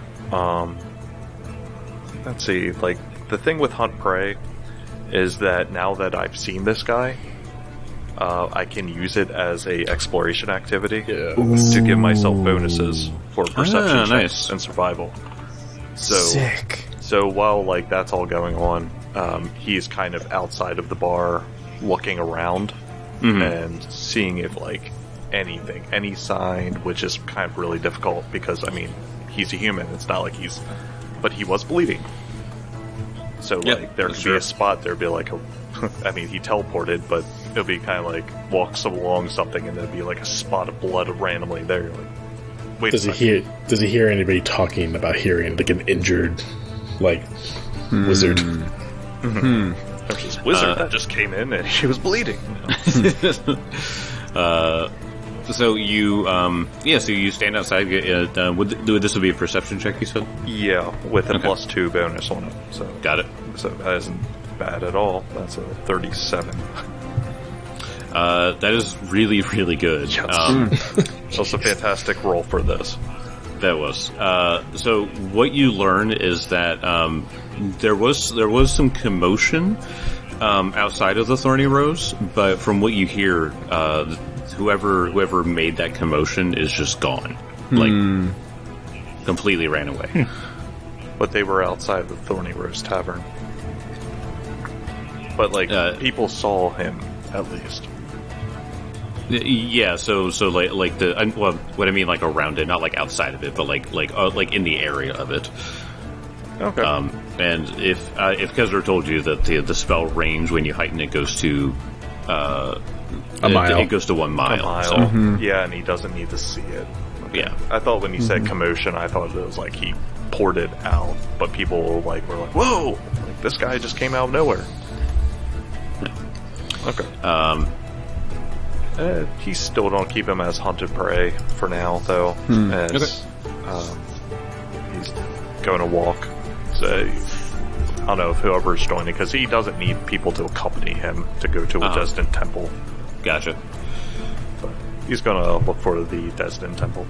Let's see. Like, the thing with Hunt Prey is that now that I've seen this guy, I can use it as a exploration activity to give myself bonuses for perception checks and survival. So sick. So while like that's all going on, he's kind of outside of the bar, looking around and seeing if, like, anything, any sign, which is kind of really difficult because, I mean, he's a human. It's not like but he was bleeding. So, like, there could be a spot, there'd be like I mean, he teleported, but it'll be kind of like walks along something and there'd be like a spot of blood randomly there. You're like, wait does he hear anybody talking about hearing, like, an injured, like, wizard? There's this wizard that just came in and he was bleeding. So you, so you stand outside. This would be a perception check, you said? Yeah, with a +2 bonus on it. So got it. So that isn't bad at all. That's a 37. That is really, really good. That's a fantastic roll for this. That was. So what you learn is that there was some commotion outside of the Thorny Rose, but from what you hear, whoever made that commotion is just gone, like completely ran away. But they were outside the Thorny Rose Tavern. But like people saw him at least. Yeah, so like what I mean, like around it, not like outside of it, but like in the area of it. Okay. And if Kezra told you that the spell range when you heighten it goes to a mile, it goes to 1 mile. A mile. So. Yeah, and he doesn't need to see it. Okay. Yeah. I thought when he said commotion, I thought it was like he poured it out, but people were like, "Whoa! Like, this guy just came out of nowhere." Okay. He still don't keep him as hunted prey for now, though. As he's going to walk. So I don't know if whoever's joining, because he doesn't need people to accompany him to go to a Destin temple. Gotcha. But he's going to look for the Destin temple.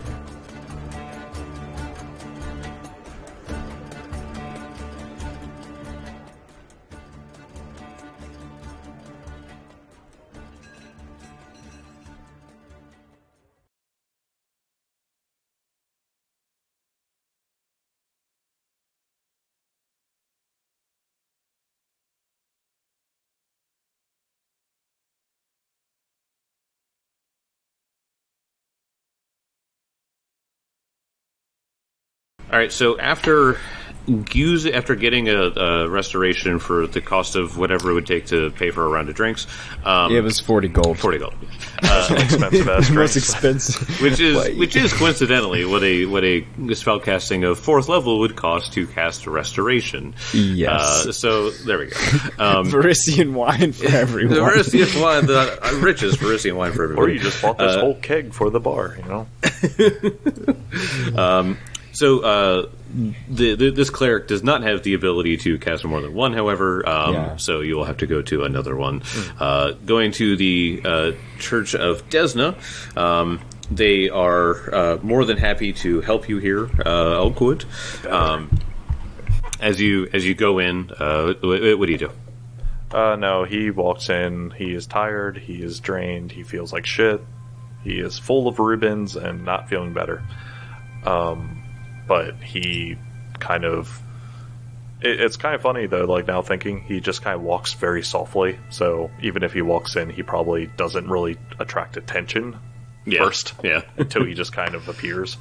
All right, so after getting a restoration for the cost of whatever it would take to pay for a round of drinks, it was 40 gold. 40 gold. Expensive ass Most expensive. Which is coincidentally what a spell casting of 4th level would cost to cast a restoration. Yes. So there we go. Varisian wine for everyone. The Varisian wine, the richest Varisian wine for everyone. Or you just bought this whole keg for the bar, you know? So this cleric does not have the ability to cast more than one, however, so you will have to go to another one. Going to the Church of Desna, they are more than happy to help you here, Elkwood. As you go in, what do you do? No, he walks in, he is tired, he is drained, he feels like shit, he is full of Rubens and not feeling better. But he kind of... It's kind of funny, though, like, now thinking, he just kind of walks very softly, so even if he walks in, he probably doesn't really attract attention first, until he just kind of appears.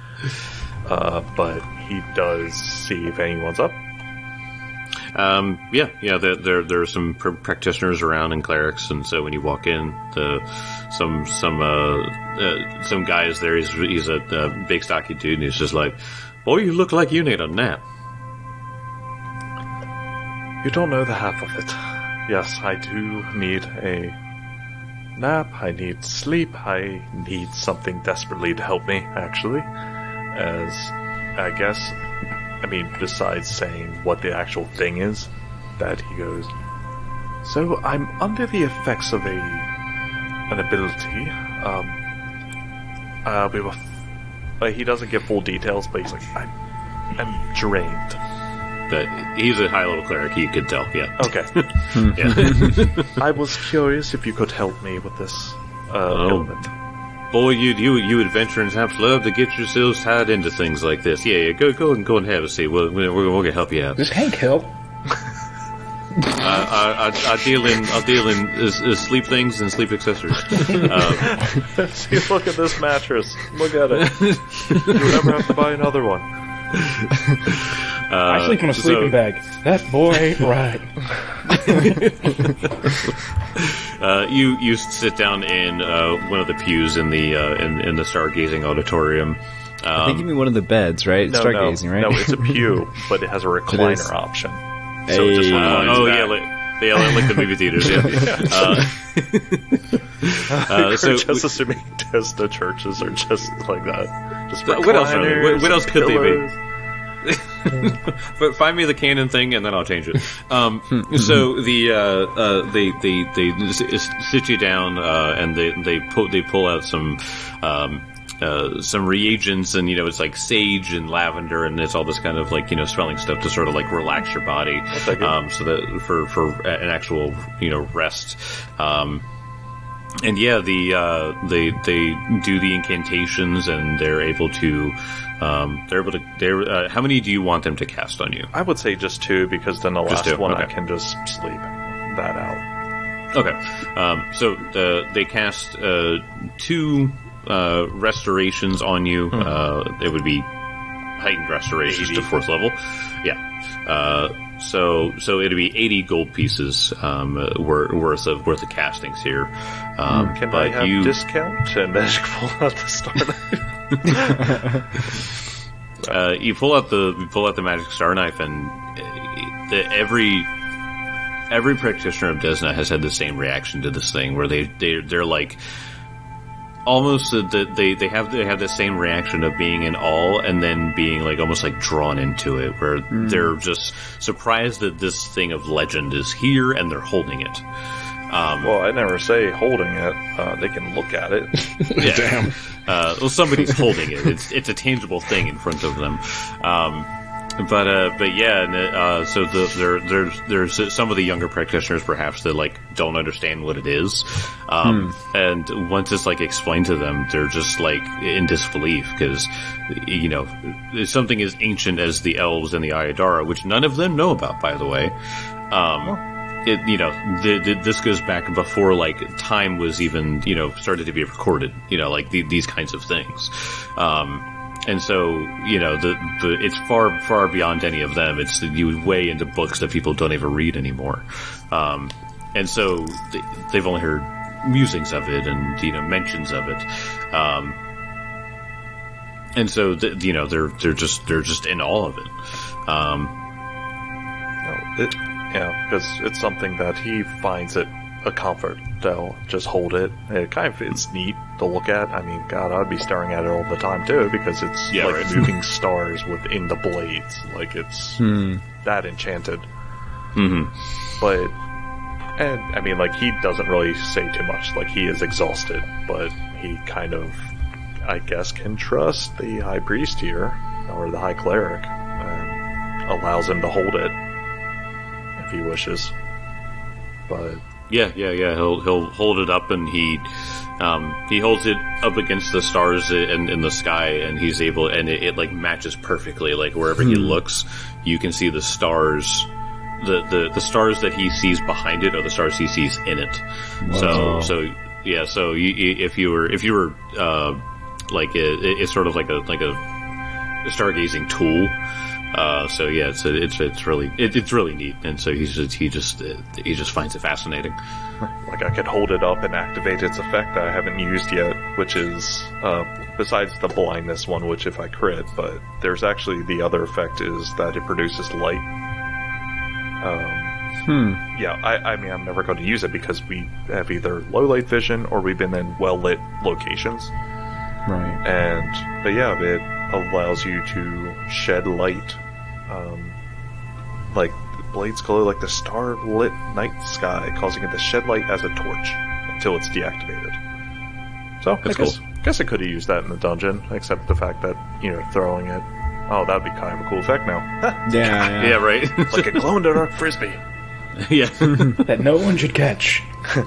But he does see if anyone's up. There are some practitioners around and clerics, and so when you walk in, some guy is there. He's a big stocky dude, and he's just like, "Boy, you look like you need a nap." You don't know the half of it. Yes, I do need a nap. I need sleep. I need something desperately to help me, actually. As I guess. I mean, besides saying what the actual thing is, that he goes, "So I'm under the effects of an ability. He doesn't give full details, but he's like, I'm drained." But he's a high-level cleric, you could tell, yeah. Okay. I was curious if you could help me with this ailment. Boy, you adventurers have love to get yourselves tied into things like this. Yeah, go and have a seat. We'll help you out. Does Hank help? I'll deal in sleep things and sleep accessories. See, look at this mattress. Look at it. You'll never have to buy another one. I sleep in a sleeping bag. That boy ain't right. You sit down in one of the pews in the stargazing auditorium. I think you mean one of the beds, right? No, Stargazing, right? No, it's a pew, but it has a recliner option. So it just like the movie theaters. Yeah. So just assuming the churches are just like that. Just what else? What else could they be? But find me the canon thing, and then I'll change it. So they sit you down, and they pull out some reagents, and it's like sage and lavender, and it's all this kind of like smelling stuff to sort of like relax your body, so that for an actual rest. And yeah, they do the incantations, and they're able to. How many do you want them to cast on you? I would say just 2, because then the last one I can just sleep that out. Okay. So they cast 2 restorations on you. It would be heightened restorations to 4th level. Yeah. So it'd be 80 gold pieces worth of castings here. Can I have discount and magic pull out the star knife? You pull out the magic star knife, and every practitioner of Desna has had the same reaction to this thing, where they're like. Almost that they have the same reaction of being in awe and then being like almost like drawn into it, where they're just surprised that this thing of legend is here and they're holding it. Well, I never say holding it. They can look at it. Yeah. Damn. Well, somebody's holding it. It's a tangible thing in front of them. But yeah, so there's some of the younger practitioners perhaps that like don't understand what it is, and once it's like explained to them, they're just like in disbelief, because something as ancient as the elves and the Ayadara, which none of them know about, by the way. This goes back before like time was even started to be recorded. Like these kinds of things. And so, it's far beyond any of them. It's you way into books that people don't even read anymore. And so they've only heard musings of it and, mentions of it. And so, they're just in awe of it. Because it's something that he finds it a comfort. They'll just hold it. It's neat to look at. I mean, God, I'd be staring at it all the time too, because it's moving stars within the blades. Like it's that enchanted. Mm-hmm. But, and I mean, like he doesn't really say too much. Like he is exhausted, but he kind of, I guess, can trust the high priest here or the high cleric, and allows him to hold it if he wishes. But. Yeah. He'll hold it up, and he holds it up against the stars in the sky, and he's able, and it like matches perfectly. Like wherever he looks, you can see the stars. The stars that he sees behind it are the stars he sees in it. Wow. So if you were like it's sort of like a stargazing tool. So yeah, it's really neat, and so he just finds it fascinating. Like I could hold it up and activate its effect that I haven't used yet, which is besides the blindness one, which if I crit, but there's actually the other effect is that it produces light. Yeah, I mean I'm never going to use it because we have either low light vision or we've been in well lit locations. Right. But yeah, it allows you to shed light. Like the blades glow like the star-lit night sky, causing it to shed light as a torch until it's deactivated. So I guess I could have used that in the dungeon, except the fact that throwing it. Oh, that'd be kind of a cool effect now. Yeah, right. Like a glow-in-the-dark frisbee. Yeah, that no one should catch.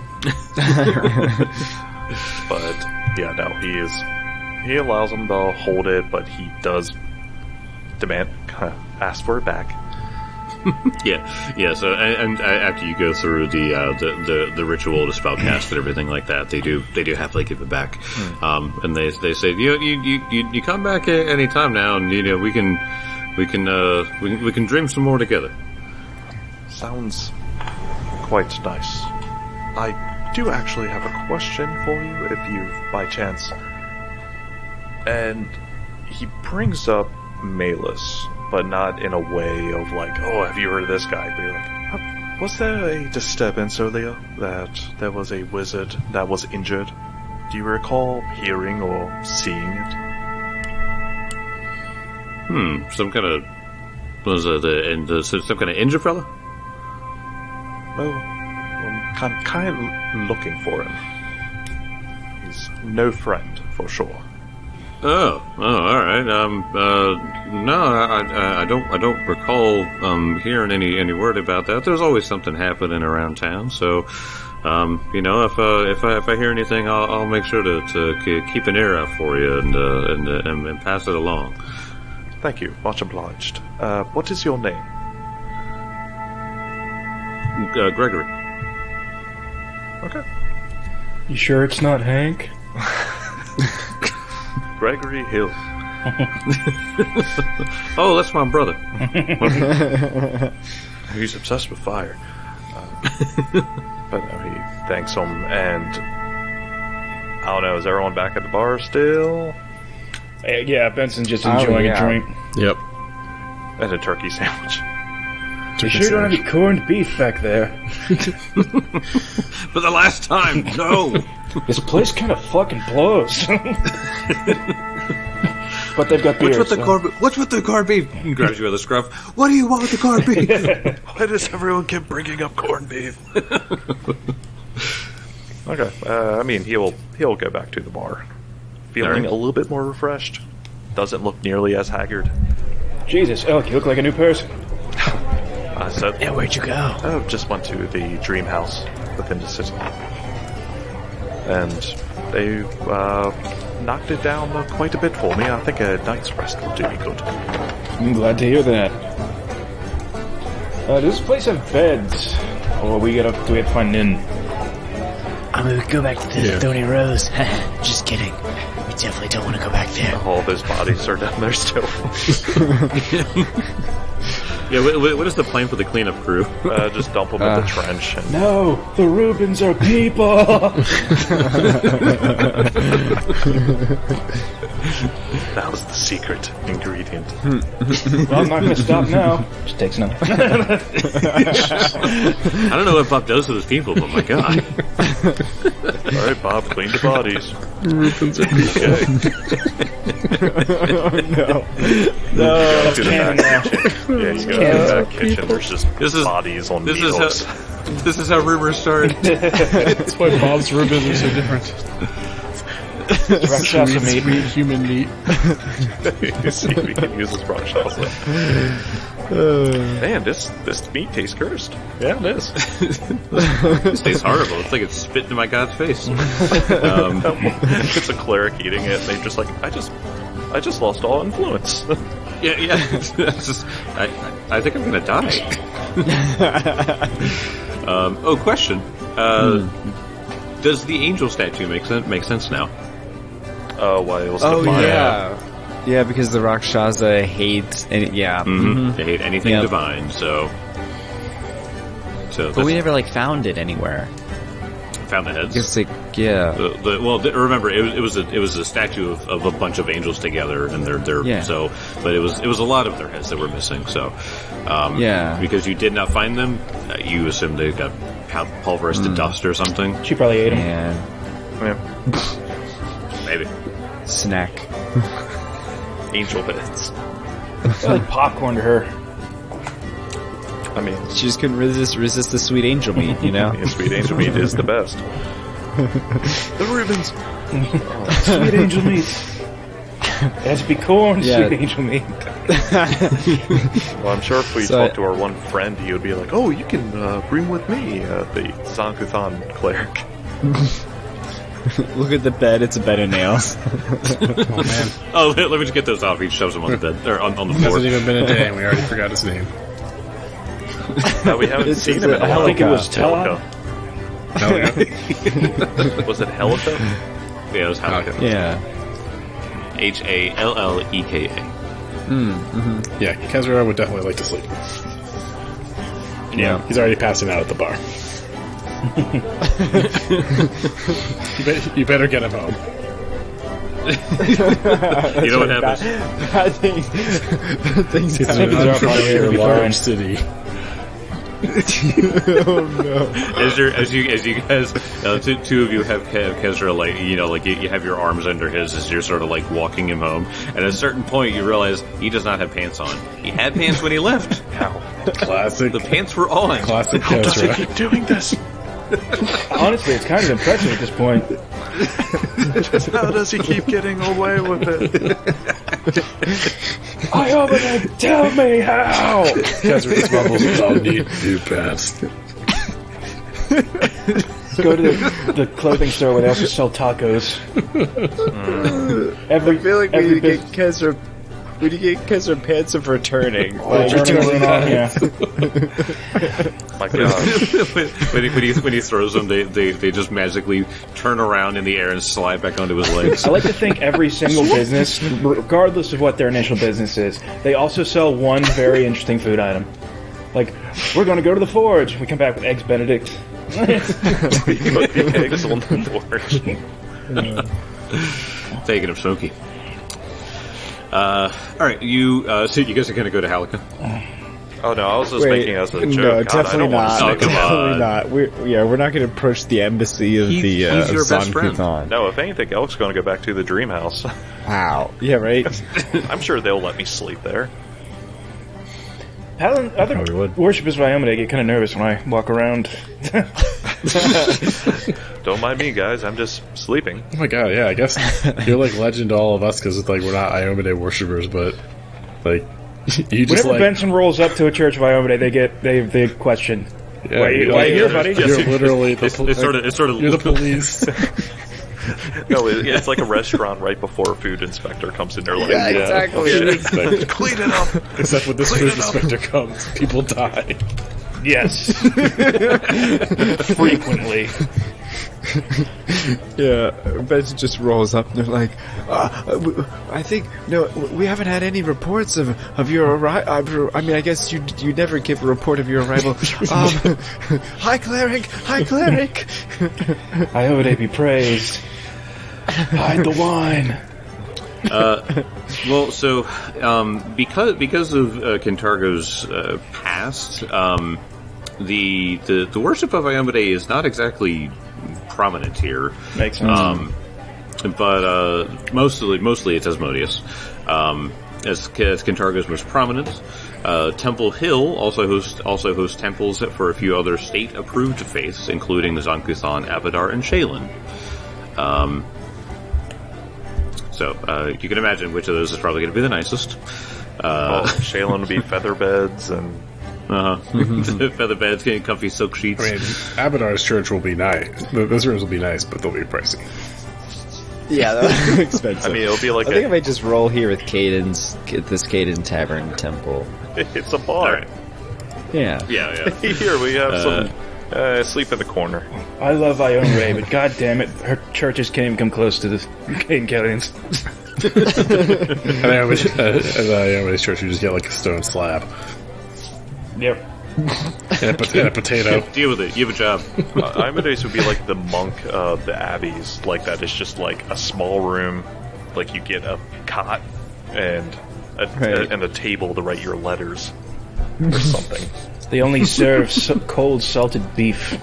But yeah, no, he allows him to hold it, but he does ask for it back. Yeah. So, and after you go through the ritual to spellcast and everything like that, they do happily give it back. And they say, you come back any time now, and we can dream some more together. Sounds quite nice. I do actually have a question for you, if you've by chance. And he brings up Malus, but not in a way of like, oh, have you heard of this guy? But you're like, was there a disturbance earlier that there was a wizard that was injured? Do you recall hearing or seeing it? Some kind of some kind of injured fella? Well, I'm kind of looking for him. He's no friend, for sure. Oh, all right. No, I don't recall hearing any word about that. There's always something happening around town, so if I hear anything, I'll make sure to keep an ear out for you and pass it along. Thank you, much obliged. What is your name? Gregory. Okay. You sure it's not Hank? Gregory Hill. Oh, that's my brother. He's obsessed with fire. But no, he thanks him, and I don't know, is everyone back at the bar still? Yeah, Benson's just enjoying a drink. Yep. And a turkey sandwich. You sure don't have any corned beef back there? For the last time, no! This place kind of fucking blows. But they've got beer. What's with the corned beef? He grabs you by the scruff. What do you want with the corned beef? Why does everyone keep bringing up corned beef? Okay, I mean, he'll go back to the bar. Feeling a little bit more refreshed. Doesn't look nearly as haggard. Jesus, Elk, you look like a new person. So, Yeah, where'd you go? I just went to the dream house within the city. And they knocked it down quite a bit for me. I think a night's rest will do me good. I'm glad to hear that. Does this place have beds? Or do we have to find an inn? I'm gonna go back to the Thorny Rose. Just kidding. We definitely don't want to go back there. All those bodies are down there still. Yeah, what is the plan for the cleanup crew? Just dump them in the trench. And No, the Rubens are people! that was the secret ingredient. Well, I'm not going to stop now. Just takes another. I don't know what Bob does to those people, but my God. Alright, Bob, clean the bodies. Rubens are No, Go to the back kitchen. Yeah, you go to the back kitchen. There's just bodies on needles. This is how rumors start. That's why Bob's Rubens are so different. Sweet human meat. See if we can use this Rakshasa. Man, this meat tastes cursed. Yeah, it is. This tastes horrible. It's like it's spit in my God's face. It's a cleric eating it, and they're just like, I just lost all influence. Yeah. I think I'm gonna die. Question. Does the angel statue make sense now? Why it was divine. Yeah, because the Rakshasa hates... They hate anything divine, so but we never, found it anywhere. Found the heads? It's remember, it was a statue of a bunch of angels together, and but it was a lot of their heads that were missing, so... Because you did not find them, you assumed they got pulverized to dust or something. She probably ate them. Yeah. Maybe. Snack. Angel heads. It's like popcorn to her. I mean, she just couldn't resist the sweet angel meat, you know? Yeah, sweet angel meat is the best. The Rubens! Sweet angel meat. It has to be corn, sweet angel meat. Well, I'm sure if we talked to our one friend, he would be like, oh, you can bring with me the Zankuthan cleric. Look at the bed, it's a bed of nails. Oh, man. Oh, let me just get those off. He shoves them on the bed, or on the floor. It hasn't even been a day and we already forgot his name. No, we haven't seen him in a while. I think it was Todd. Was it Helica? Yeah, it was Halleka. Yeah. Halleka. Yeah, Kezra would definitely like to sleep. Yeah. He's already passing out at the bar. you better get him home. You know what happens? Things It's an unfrontier large city. Oh no! As you guys, two of you have Kezra, like, you know, like you have your arms under his as you're sort of like walking him home. And at a certain point, you realize he does not have pants on. He had pants when he left. How? Classic. The pants were on. Classic How does he Kezra. keep doing this? Honestly, it's kind of impressive at this point. How does he keep getting away with it? I open it. Tell me how. Kezra just mumbles, "I'll need new pants." Go to the clothing store where they also sell tacos. I feel like we need to get Kezra. We need to get Kezra pants of returning. Yeah. My God. when he throws them, they just magically turn around in the air and slide back onto his legs. I like to think every single business, regardless of what their initial business is, they also sell one very interesting food item. Like, we're going to go to the forge. We come back with Eggs Benedict. Put the eggs on the forge. Taking him smoky. All right, so you guys are going to go to Halleka? Oh no, I was just making us a joke. No, God, definitely not. Oh, come Definitely on. not. We're not going to approach the embassy of He's your best friend. Zon-Kuthon. No, if anything, Elk's going to go back to the dream house. Wow. Yeah, right. I'm sure they'll let me sleep there. Other Probably would. worshippers of Iomedae get kind of nervous when I walk around. Don't mind me, guys. I'm just sleeping. Oh my god, yeah, I guess you're like legend to all of us because like we're not Iomedae worshippers, but like you just Whenever like Benson rolls up to a church of Iomedae, they question. yeah, Why are you here, buddy? You're literally the It's sort of you're the police. No, it's like a restaurant right before a food inspector comes in there. Like, exactly. clean it up. Except when this food inspector comes, people die. Yes. Frequently. Yeah, Benson just rolls up and they're like, I think, no, we haven't had any reports of your arrival. I mean, I guess you never give a report of your arrival. Hi, Cleric! Hi, Cleric! Iomedae be praised. Hide the wine. well, so because of Kintargo's past, the worship of Iomedae is not exactly prominent here. Makes sense. But mostly it's Asmodeus. As Kintargo's most prominent. Temple Hill also hosts temples for a few other state-approved faiths, including the Zon-Kuthon, Abadar, and Shaylin. So you can imagine which of those is probably going to be the nicest. Shaylin would be feather beds and feather beds, getting comfy silk sheets. I mean, Abadar's church will be nice. Those rooms will be nice, but they'll be pricey. Yeah, that's expensive. I mean, it'll be like I think I might just roll here with Caden's, get this Caden Tavern Temple. it's a bar. Right. Yeah. Yeah. Here we have some sleep in the corner. I love Iomedae, but god damn it, her churches can't even come close to the Caden-Kellians. And Iomedae's church, you just get like a stone slab Yep. and a potato. Deal with it. You have a job. Iomedae's would be like the monk of the abbeys. Like that is just like a small room. Like you get a cot and a table to write your letters or something. They only serve cold salted beef.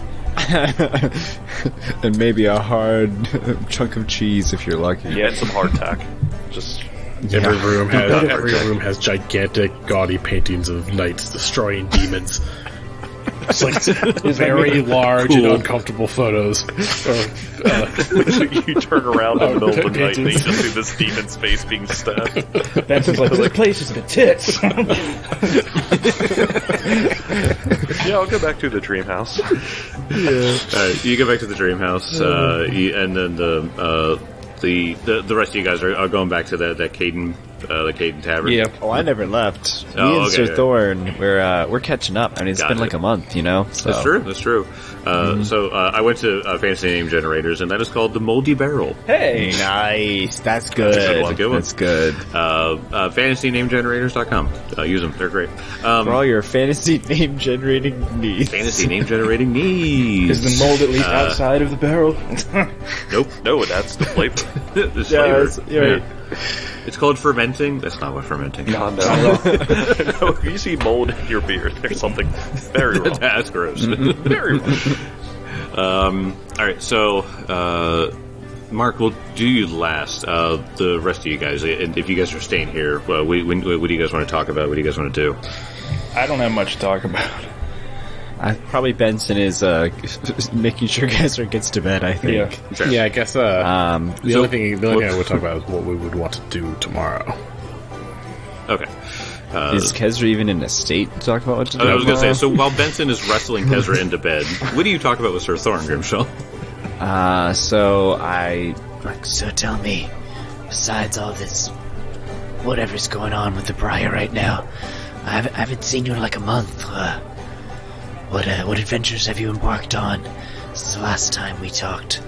And maybe a hard chunk of cheese if you're lucky. Yeah, and some hardtack. Just Every room has gigantic, gaudy paintings of knights destroying demons. It's like very large and uncomfortable photos. you turn around in the middle of the night and you just see this demon's face being stabbed. Benson's like, this place is the tits. Yeah, I'll go back to the dream house. Alright, you go back to the dream house, and then the rest of you guys are going back to that Caden the Caden Tavern? Yeah. Oh, I never left. Oh, Me and okay, Sir okay. Thorn, we're catching up. I mean, it's Gotcha. been like a month, you know. So. That's true. That's true. So I went to Fantasy Name Generators, and that is called the Moldy Barrel. Hey, Nice. That's good. That's a good one. That's good. FantasyNameGenerators.com. Use them. They're great. For all your fantasy name generating needs. Fantasy Name Generating needs. is the mold at least outside of the barrel? Nope. No, that's the flavor. The Yeah, flavor. you're right. It's called fermenting. That's not what fermenting is. No, if you see mold in your beer, there's something very wrong. That's gross. Very wrong. All right, so Mark, we'll do you last. The rest of you guys, and if you guys are staying here, what do you guys want to talk about? What do you guys want to do? I don't have much to talk about. Probably Benson is making sure Gezra gets to bed, I think. Yeah. Sure. Yeah, I guess the so only thing I would talk about is what we would want to do tomorrow. Okay. Is Kezra even in a state to talk about what to do? I was going to say, tomorrow? so while Benson is wrestling Kezra into bed, what do you talk about with Sir Thorn Grimshaw? So tell me, besides all this, whatever's going on with the Briar right now, I haven't seen you in like a month. What adventures have you embarked on since the last time we talked?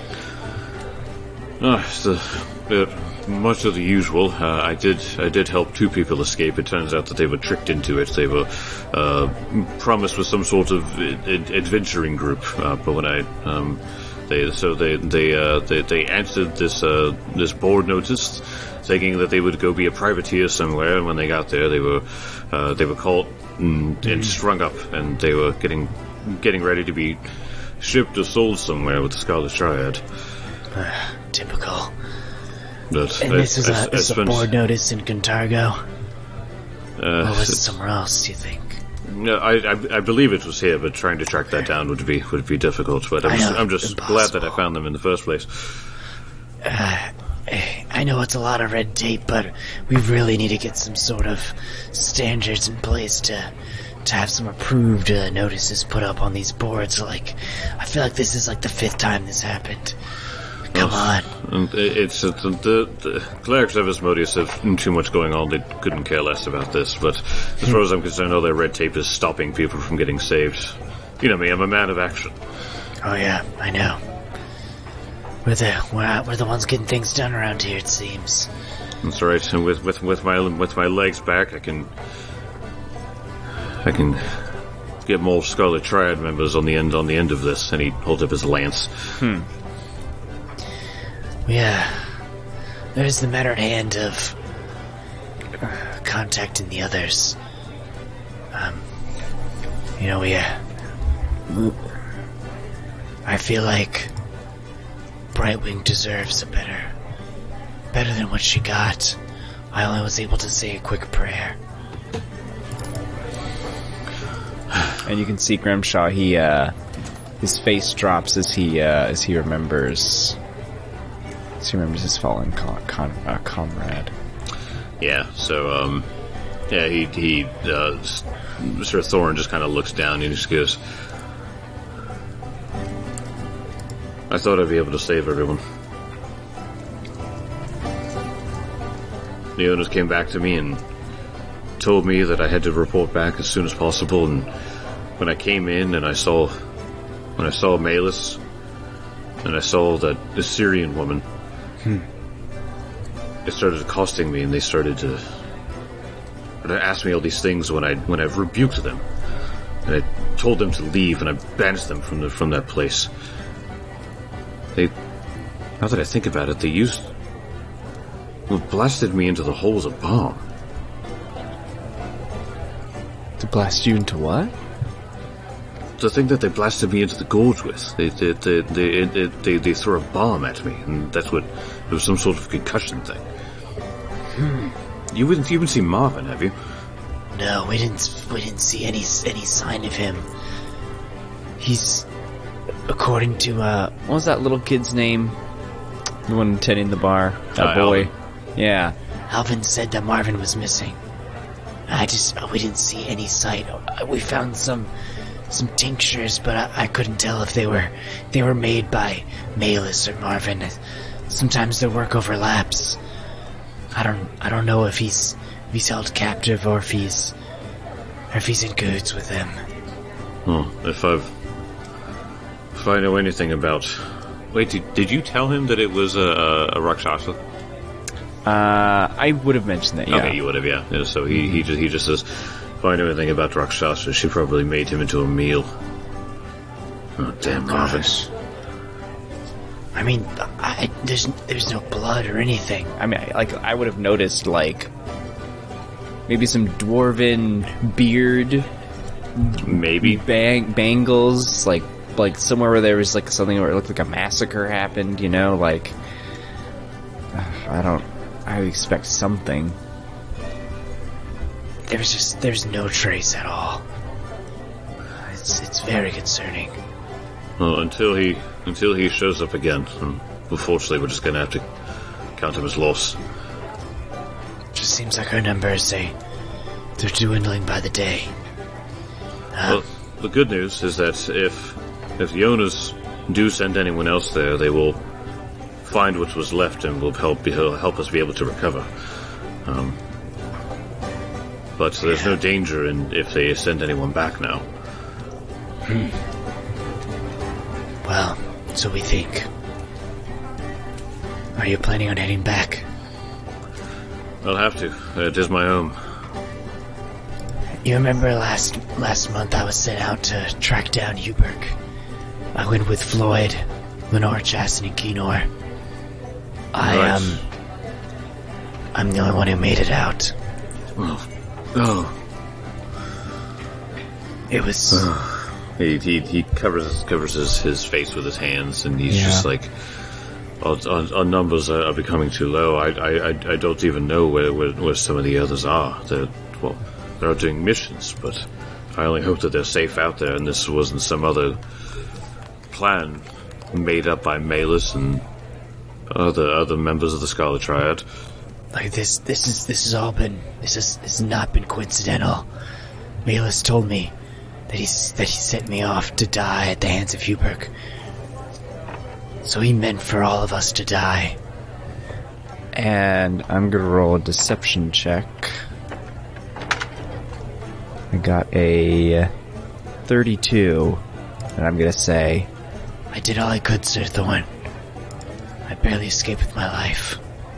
Much of the usual. I did help two people escape. It turns out that they were tricked into it. They were promised with some sort of adventuring group. But when they answered this board notice, thinking that they would go be a privateer somewhere. And when they got there, they were caught and strung up, and they were getting ready to be shipped or sold somewhere with the Scarlet Triad. Typical. But And this is a board notice in Guntargo? Or was it somewhere else, do you think? No, I believe it was here, but trying to track that down would be difficult. But I'm just glad that I found them in the first place. I know it's a lot of red tape, but we really need to get some sort of standards in place to have some approved notices put up on these boards. Like, I feel like this is like the 5th time this happened. Come on. And it's the clerics of Asmodeus have too much going on. They couldn't care less about this. But as far as I'm concerned, all their red tape is stopping people from getting saved. You know me, I'm a man of action. Oh yeah, I know. We're the ones getting things done around here, it seems. That's right. And with my legs back, I can get more Scarlet Triad members on the end of this. And he holds up his lance. Yeah. There's the matter at hand of contacting the others. I feel like Brightwing deserves a better than what she got. I only was able to say a quick prayer. And you can see Grimshaw. His face drops as he remembers. He remembers his fallen comrade. Yeah. So he Sir Thorn just kind of looks down and just goes, I thought I'd be able to save everyone. The owners came back to me and told me that I had to report back as soon as possible, and when I came in and I saw Malus and I saw that Assyrian woman, it started accosting me, and they started to ask me all these things when I've rebuked them. And I told them to leave, and I banished them from that place. Now that I think about it, they blasted me into the hole with a bomb. To blast you into what? The thing that they blasted me into the gorge with. They threw a bomb at me, and it was some sort of concussion thing. You haven't seen Marvin, have you? No, we didn't see any sign of him. He's, according to What was that little kid's name? The one tending the bar. That boy. Alvin. Yeah. Alvin said that Marvin was missing. We didn't see any sight. We found some tinctures, but I couldn't tell if they were made by Malus or Marvin. Sometimes their work overlaps. I don't know if he's held captive or if he's in cahoots with them. Oh, if I know anything about... Wait, did you tell him that it was a Rakshasa? I would have mentioned that, yeah. Okay, you would have, yeah. So he just says, if I know anything about Rakshasa, she probably made him into a meal. Oh, damn, Marvin. I mean, there's no blood or anything. I mean, I would have noticed, like, maybe some dwarven beard, maybe bangles, like somewhere where there was like something where it looked like a massacre happened. You know, like I would expect something. There's no trace at all. It's very concerning. Well, until he shows up again, unfortunately, we're just going to have to count him as lost. Just seems like our numbers they're dwindling by the day. Well, the good news is that if the owners do send anyone else there, they will find what was left and will help us be able to recover. But there's no danger if they send anyone back now. Well, so we think. Are you planning on heading back? I'll have to. It is my home. You remember last month I was sent out to track down Huberk. I went with Floyd, Lenore, Chasten, and Kenor. I'm the only one who made it out. Oh. It was... He covers his face with his hands, and he's just like, our numbers are becoming too low. I don't even know where some of the others are. They're out doing missions, but I only hope that they're safe out there, and this wasn't some other plan made up by Malus and other members of the Scarlet Triad. Like this has not been coincidental. Malus told me that he sent me off to die at the hands of Huberk. So he meant for all of us to die. And I'm gonna roll a deception check. I got a 32, and I'm gonna say, I did all I could, Sir Thorn. I barely escaped with my life.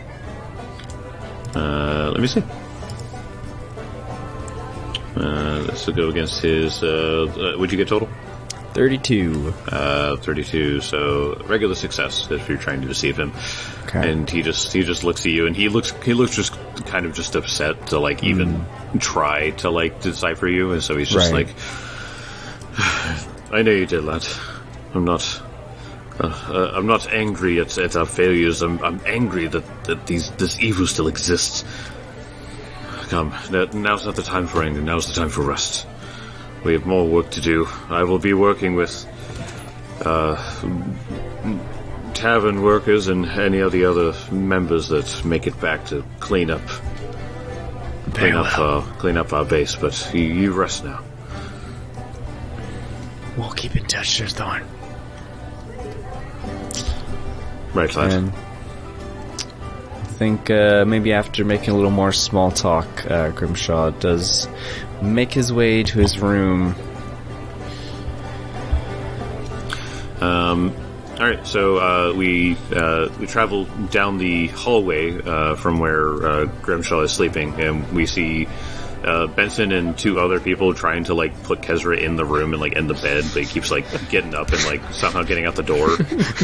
Let me see. This will go against his, what'd you get total? 32. 32, so regular success if you're trying to deceive him. Okay. And he just looks at you, and he looks just kind of just upset to like even try to like decipher you, and so he's just like, I know you did, lad. I'm not angry at our failures. I'm angry that this evil still exists. Come, now's not the time for anger. Now's the time for rest. We have more work to do. I will be working with tavern workers and any of the other members that make it back to clean up our base. But you rest now. We'll keep in touch, Sir Thorn. Right, lad. And I think maybe after making a little more small talk, Grimshaw does make his way to his room. Alright, so we travel down the hallway from where Grimshaw is sleeping, and we see Benson and two other people trying to like put Kezra in the room and like in the bed, but he keeps like getting up and like somehow getting out the door.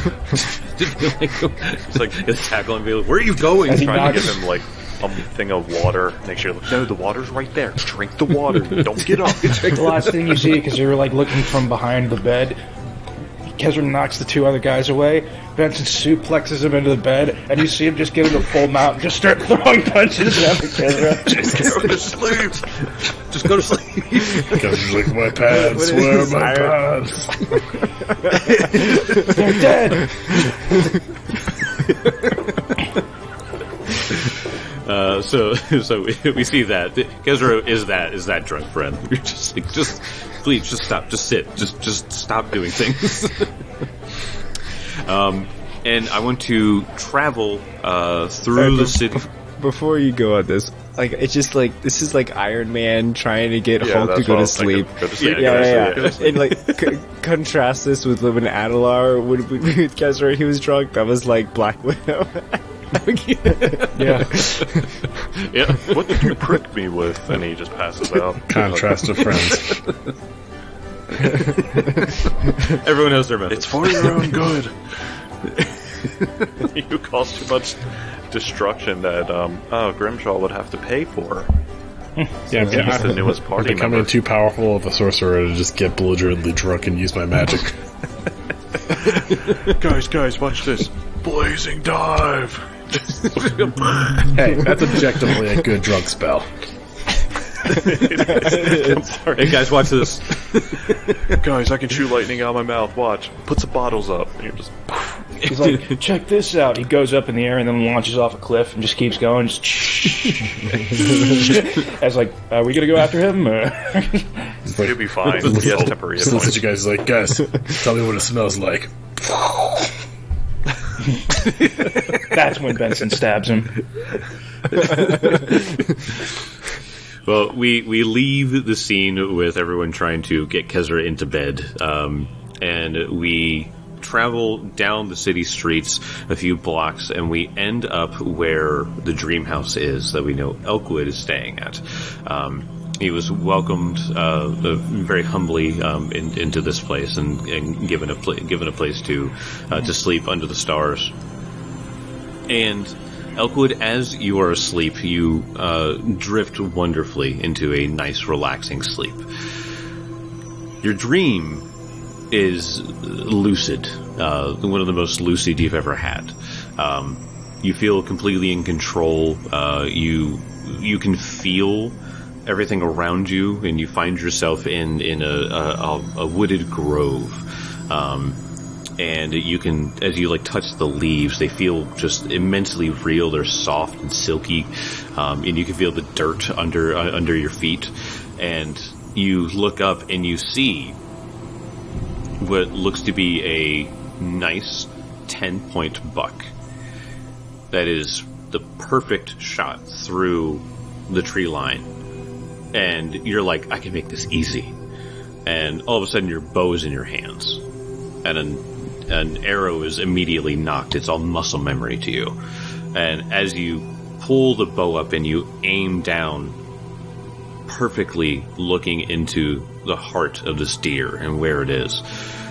It's like tackle and be like, "Where are you going?" Trying to give him like a thing of water. Make sure, no, the water's right there. Drink the water. Don't get up. The last thing you see, because you're like looking from behind the bed, Kezra knocks the two other guys away. Benson suplexes him into the bed, and you see him just get into full mount and just start throwing punches at Kezra. Just go to sleep. Just go to sleep. Kezra's like, my pants, where are my pants? They're dead. So we see that Kezra is that drunk friend. You're just like, please, just stop, just sit, just stop doing things. And I want to travel through the city. before you go on this, like it's just like this is like Iron Man trying to get Hulk to go to sleep. Go to sleep. Yeah. And like contrast this with when Adelar would with Kesra, he was drunk. That was like Black Widow. Yeah. Yeah. What did you prick me with? And he just passes out. Contrast of friends. Everyone knows their method. It's for your own good. You caused too much destruction that Grimshaw would have to pay for. Yeah, He's the newest I'm party becoming member. too powerful of a sorcerer to just get belligerently drunk and use my magic. Guys, watch this. Blazing dive. Hey, that's objectively a good drunk spell. Hey guys, watch this. Guys, I can shoot lightning out of my mouth. Watch. Put some bottles up. And you're just... He's like, check this out. He goes up in the air and then launches off a cliff and just keeps going. Just as like, are we gonna go after him? You'll be fine. He has temporary hit Just looks points. at you guys like, guys, tell me what it smells like. That's when Benson stabs him. Well, we leave the scene with everyone trying to get Kesra into bed, and we travel down the city streets a few blocks, and we end up where the dream house is that we know Elkwood is staying at. He was welcomed very humbly into this place and given a place to sleep under the stars. And Elkwood, as you are asleep, you drift wonderfully into a nice, relaxing sleep. Your dream is lucid, one of the most lucid you've ever had. You feel completely in control. You can feel everything around you, and you find yourself in a wooded grove. And you can, as you like touch the leaves, they feel just immensely real. They're soft and silky, and you can feel the dirt under your feet. And you look up and you see what looks to be a nice 10-point buck. That is the perfect shot through the tree line. And you're like, I can make this easy. And all of a sudden your bow is in your hands. And an arrow is immediately knocked. It's all muscle memory to you. And as you pull the bow up and you aim down, perfectly looking into the heart of this deer and where it is,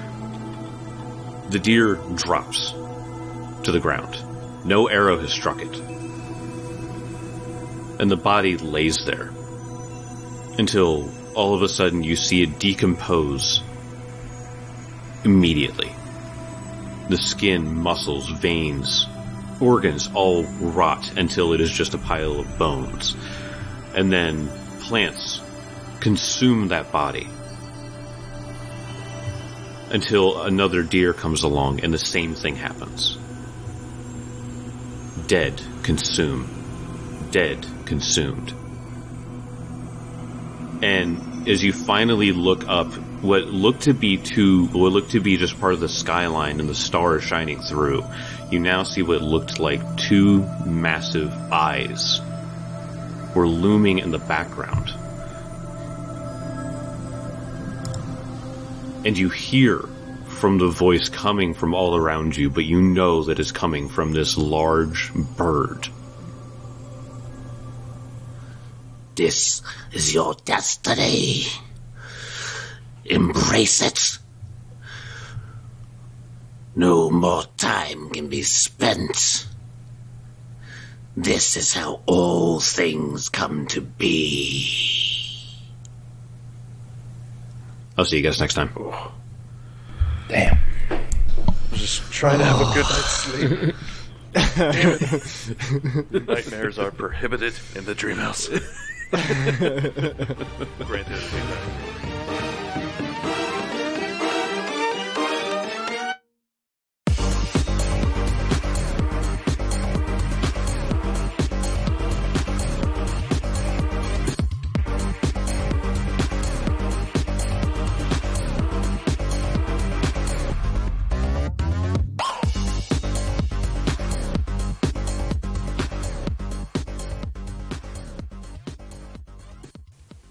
the deer drops to the ground. No arrow has struck it. And the body lays there until all of a sudden you see it decompose immediately. The skin, muscles, veins, organs all rot until it is just a pile of bones. And then plants consume that body until another deer comes along and the same thing happens. Dead, consumed. Dead, consumed. And as you finally look up, what looked to be just part of the skyline and the stars shining through, you now see what looked like two massive eyes were looming in the background. And you hear from the voice coming from all around you, but you know that it's coming from this large bird. This is your destiny. Embrace it. No more time can be spent. This is how all things come to be. I'll see you guys next time. Damn. Just trying to have a good night's sleep. Damn it. Nightmares are prohibited in the dream house. Granted.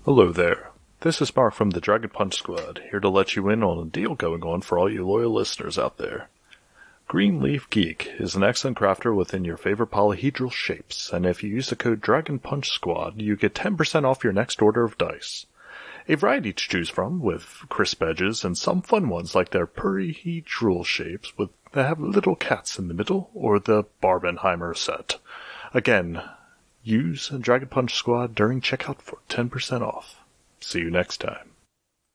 Hello there. This is Mark from the Dragon Punch Squad, here to let you in on a deal going on for all you loyal listeners out there. Greenleaf Geek is an excellent crafter within your favorite polyhedral shapes, and if you use the code Dragon Punch Squad, you get 10% off your next order of dice. A variety to choose from, with crisp edges and some fun ones like their polyhedral shapes that have little cats in the middle, or the Barbenheimer set. Again, use Dragon Punch Squad during checkout for 10% off. See you next time.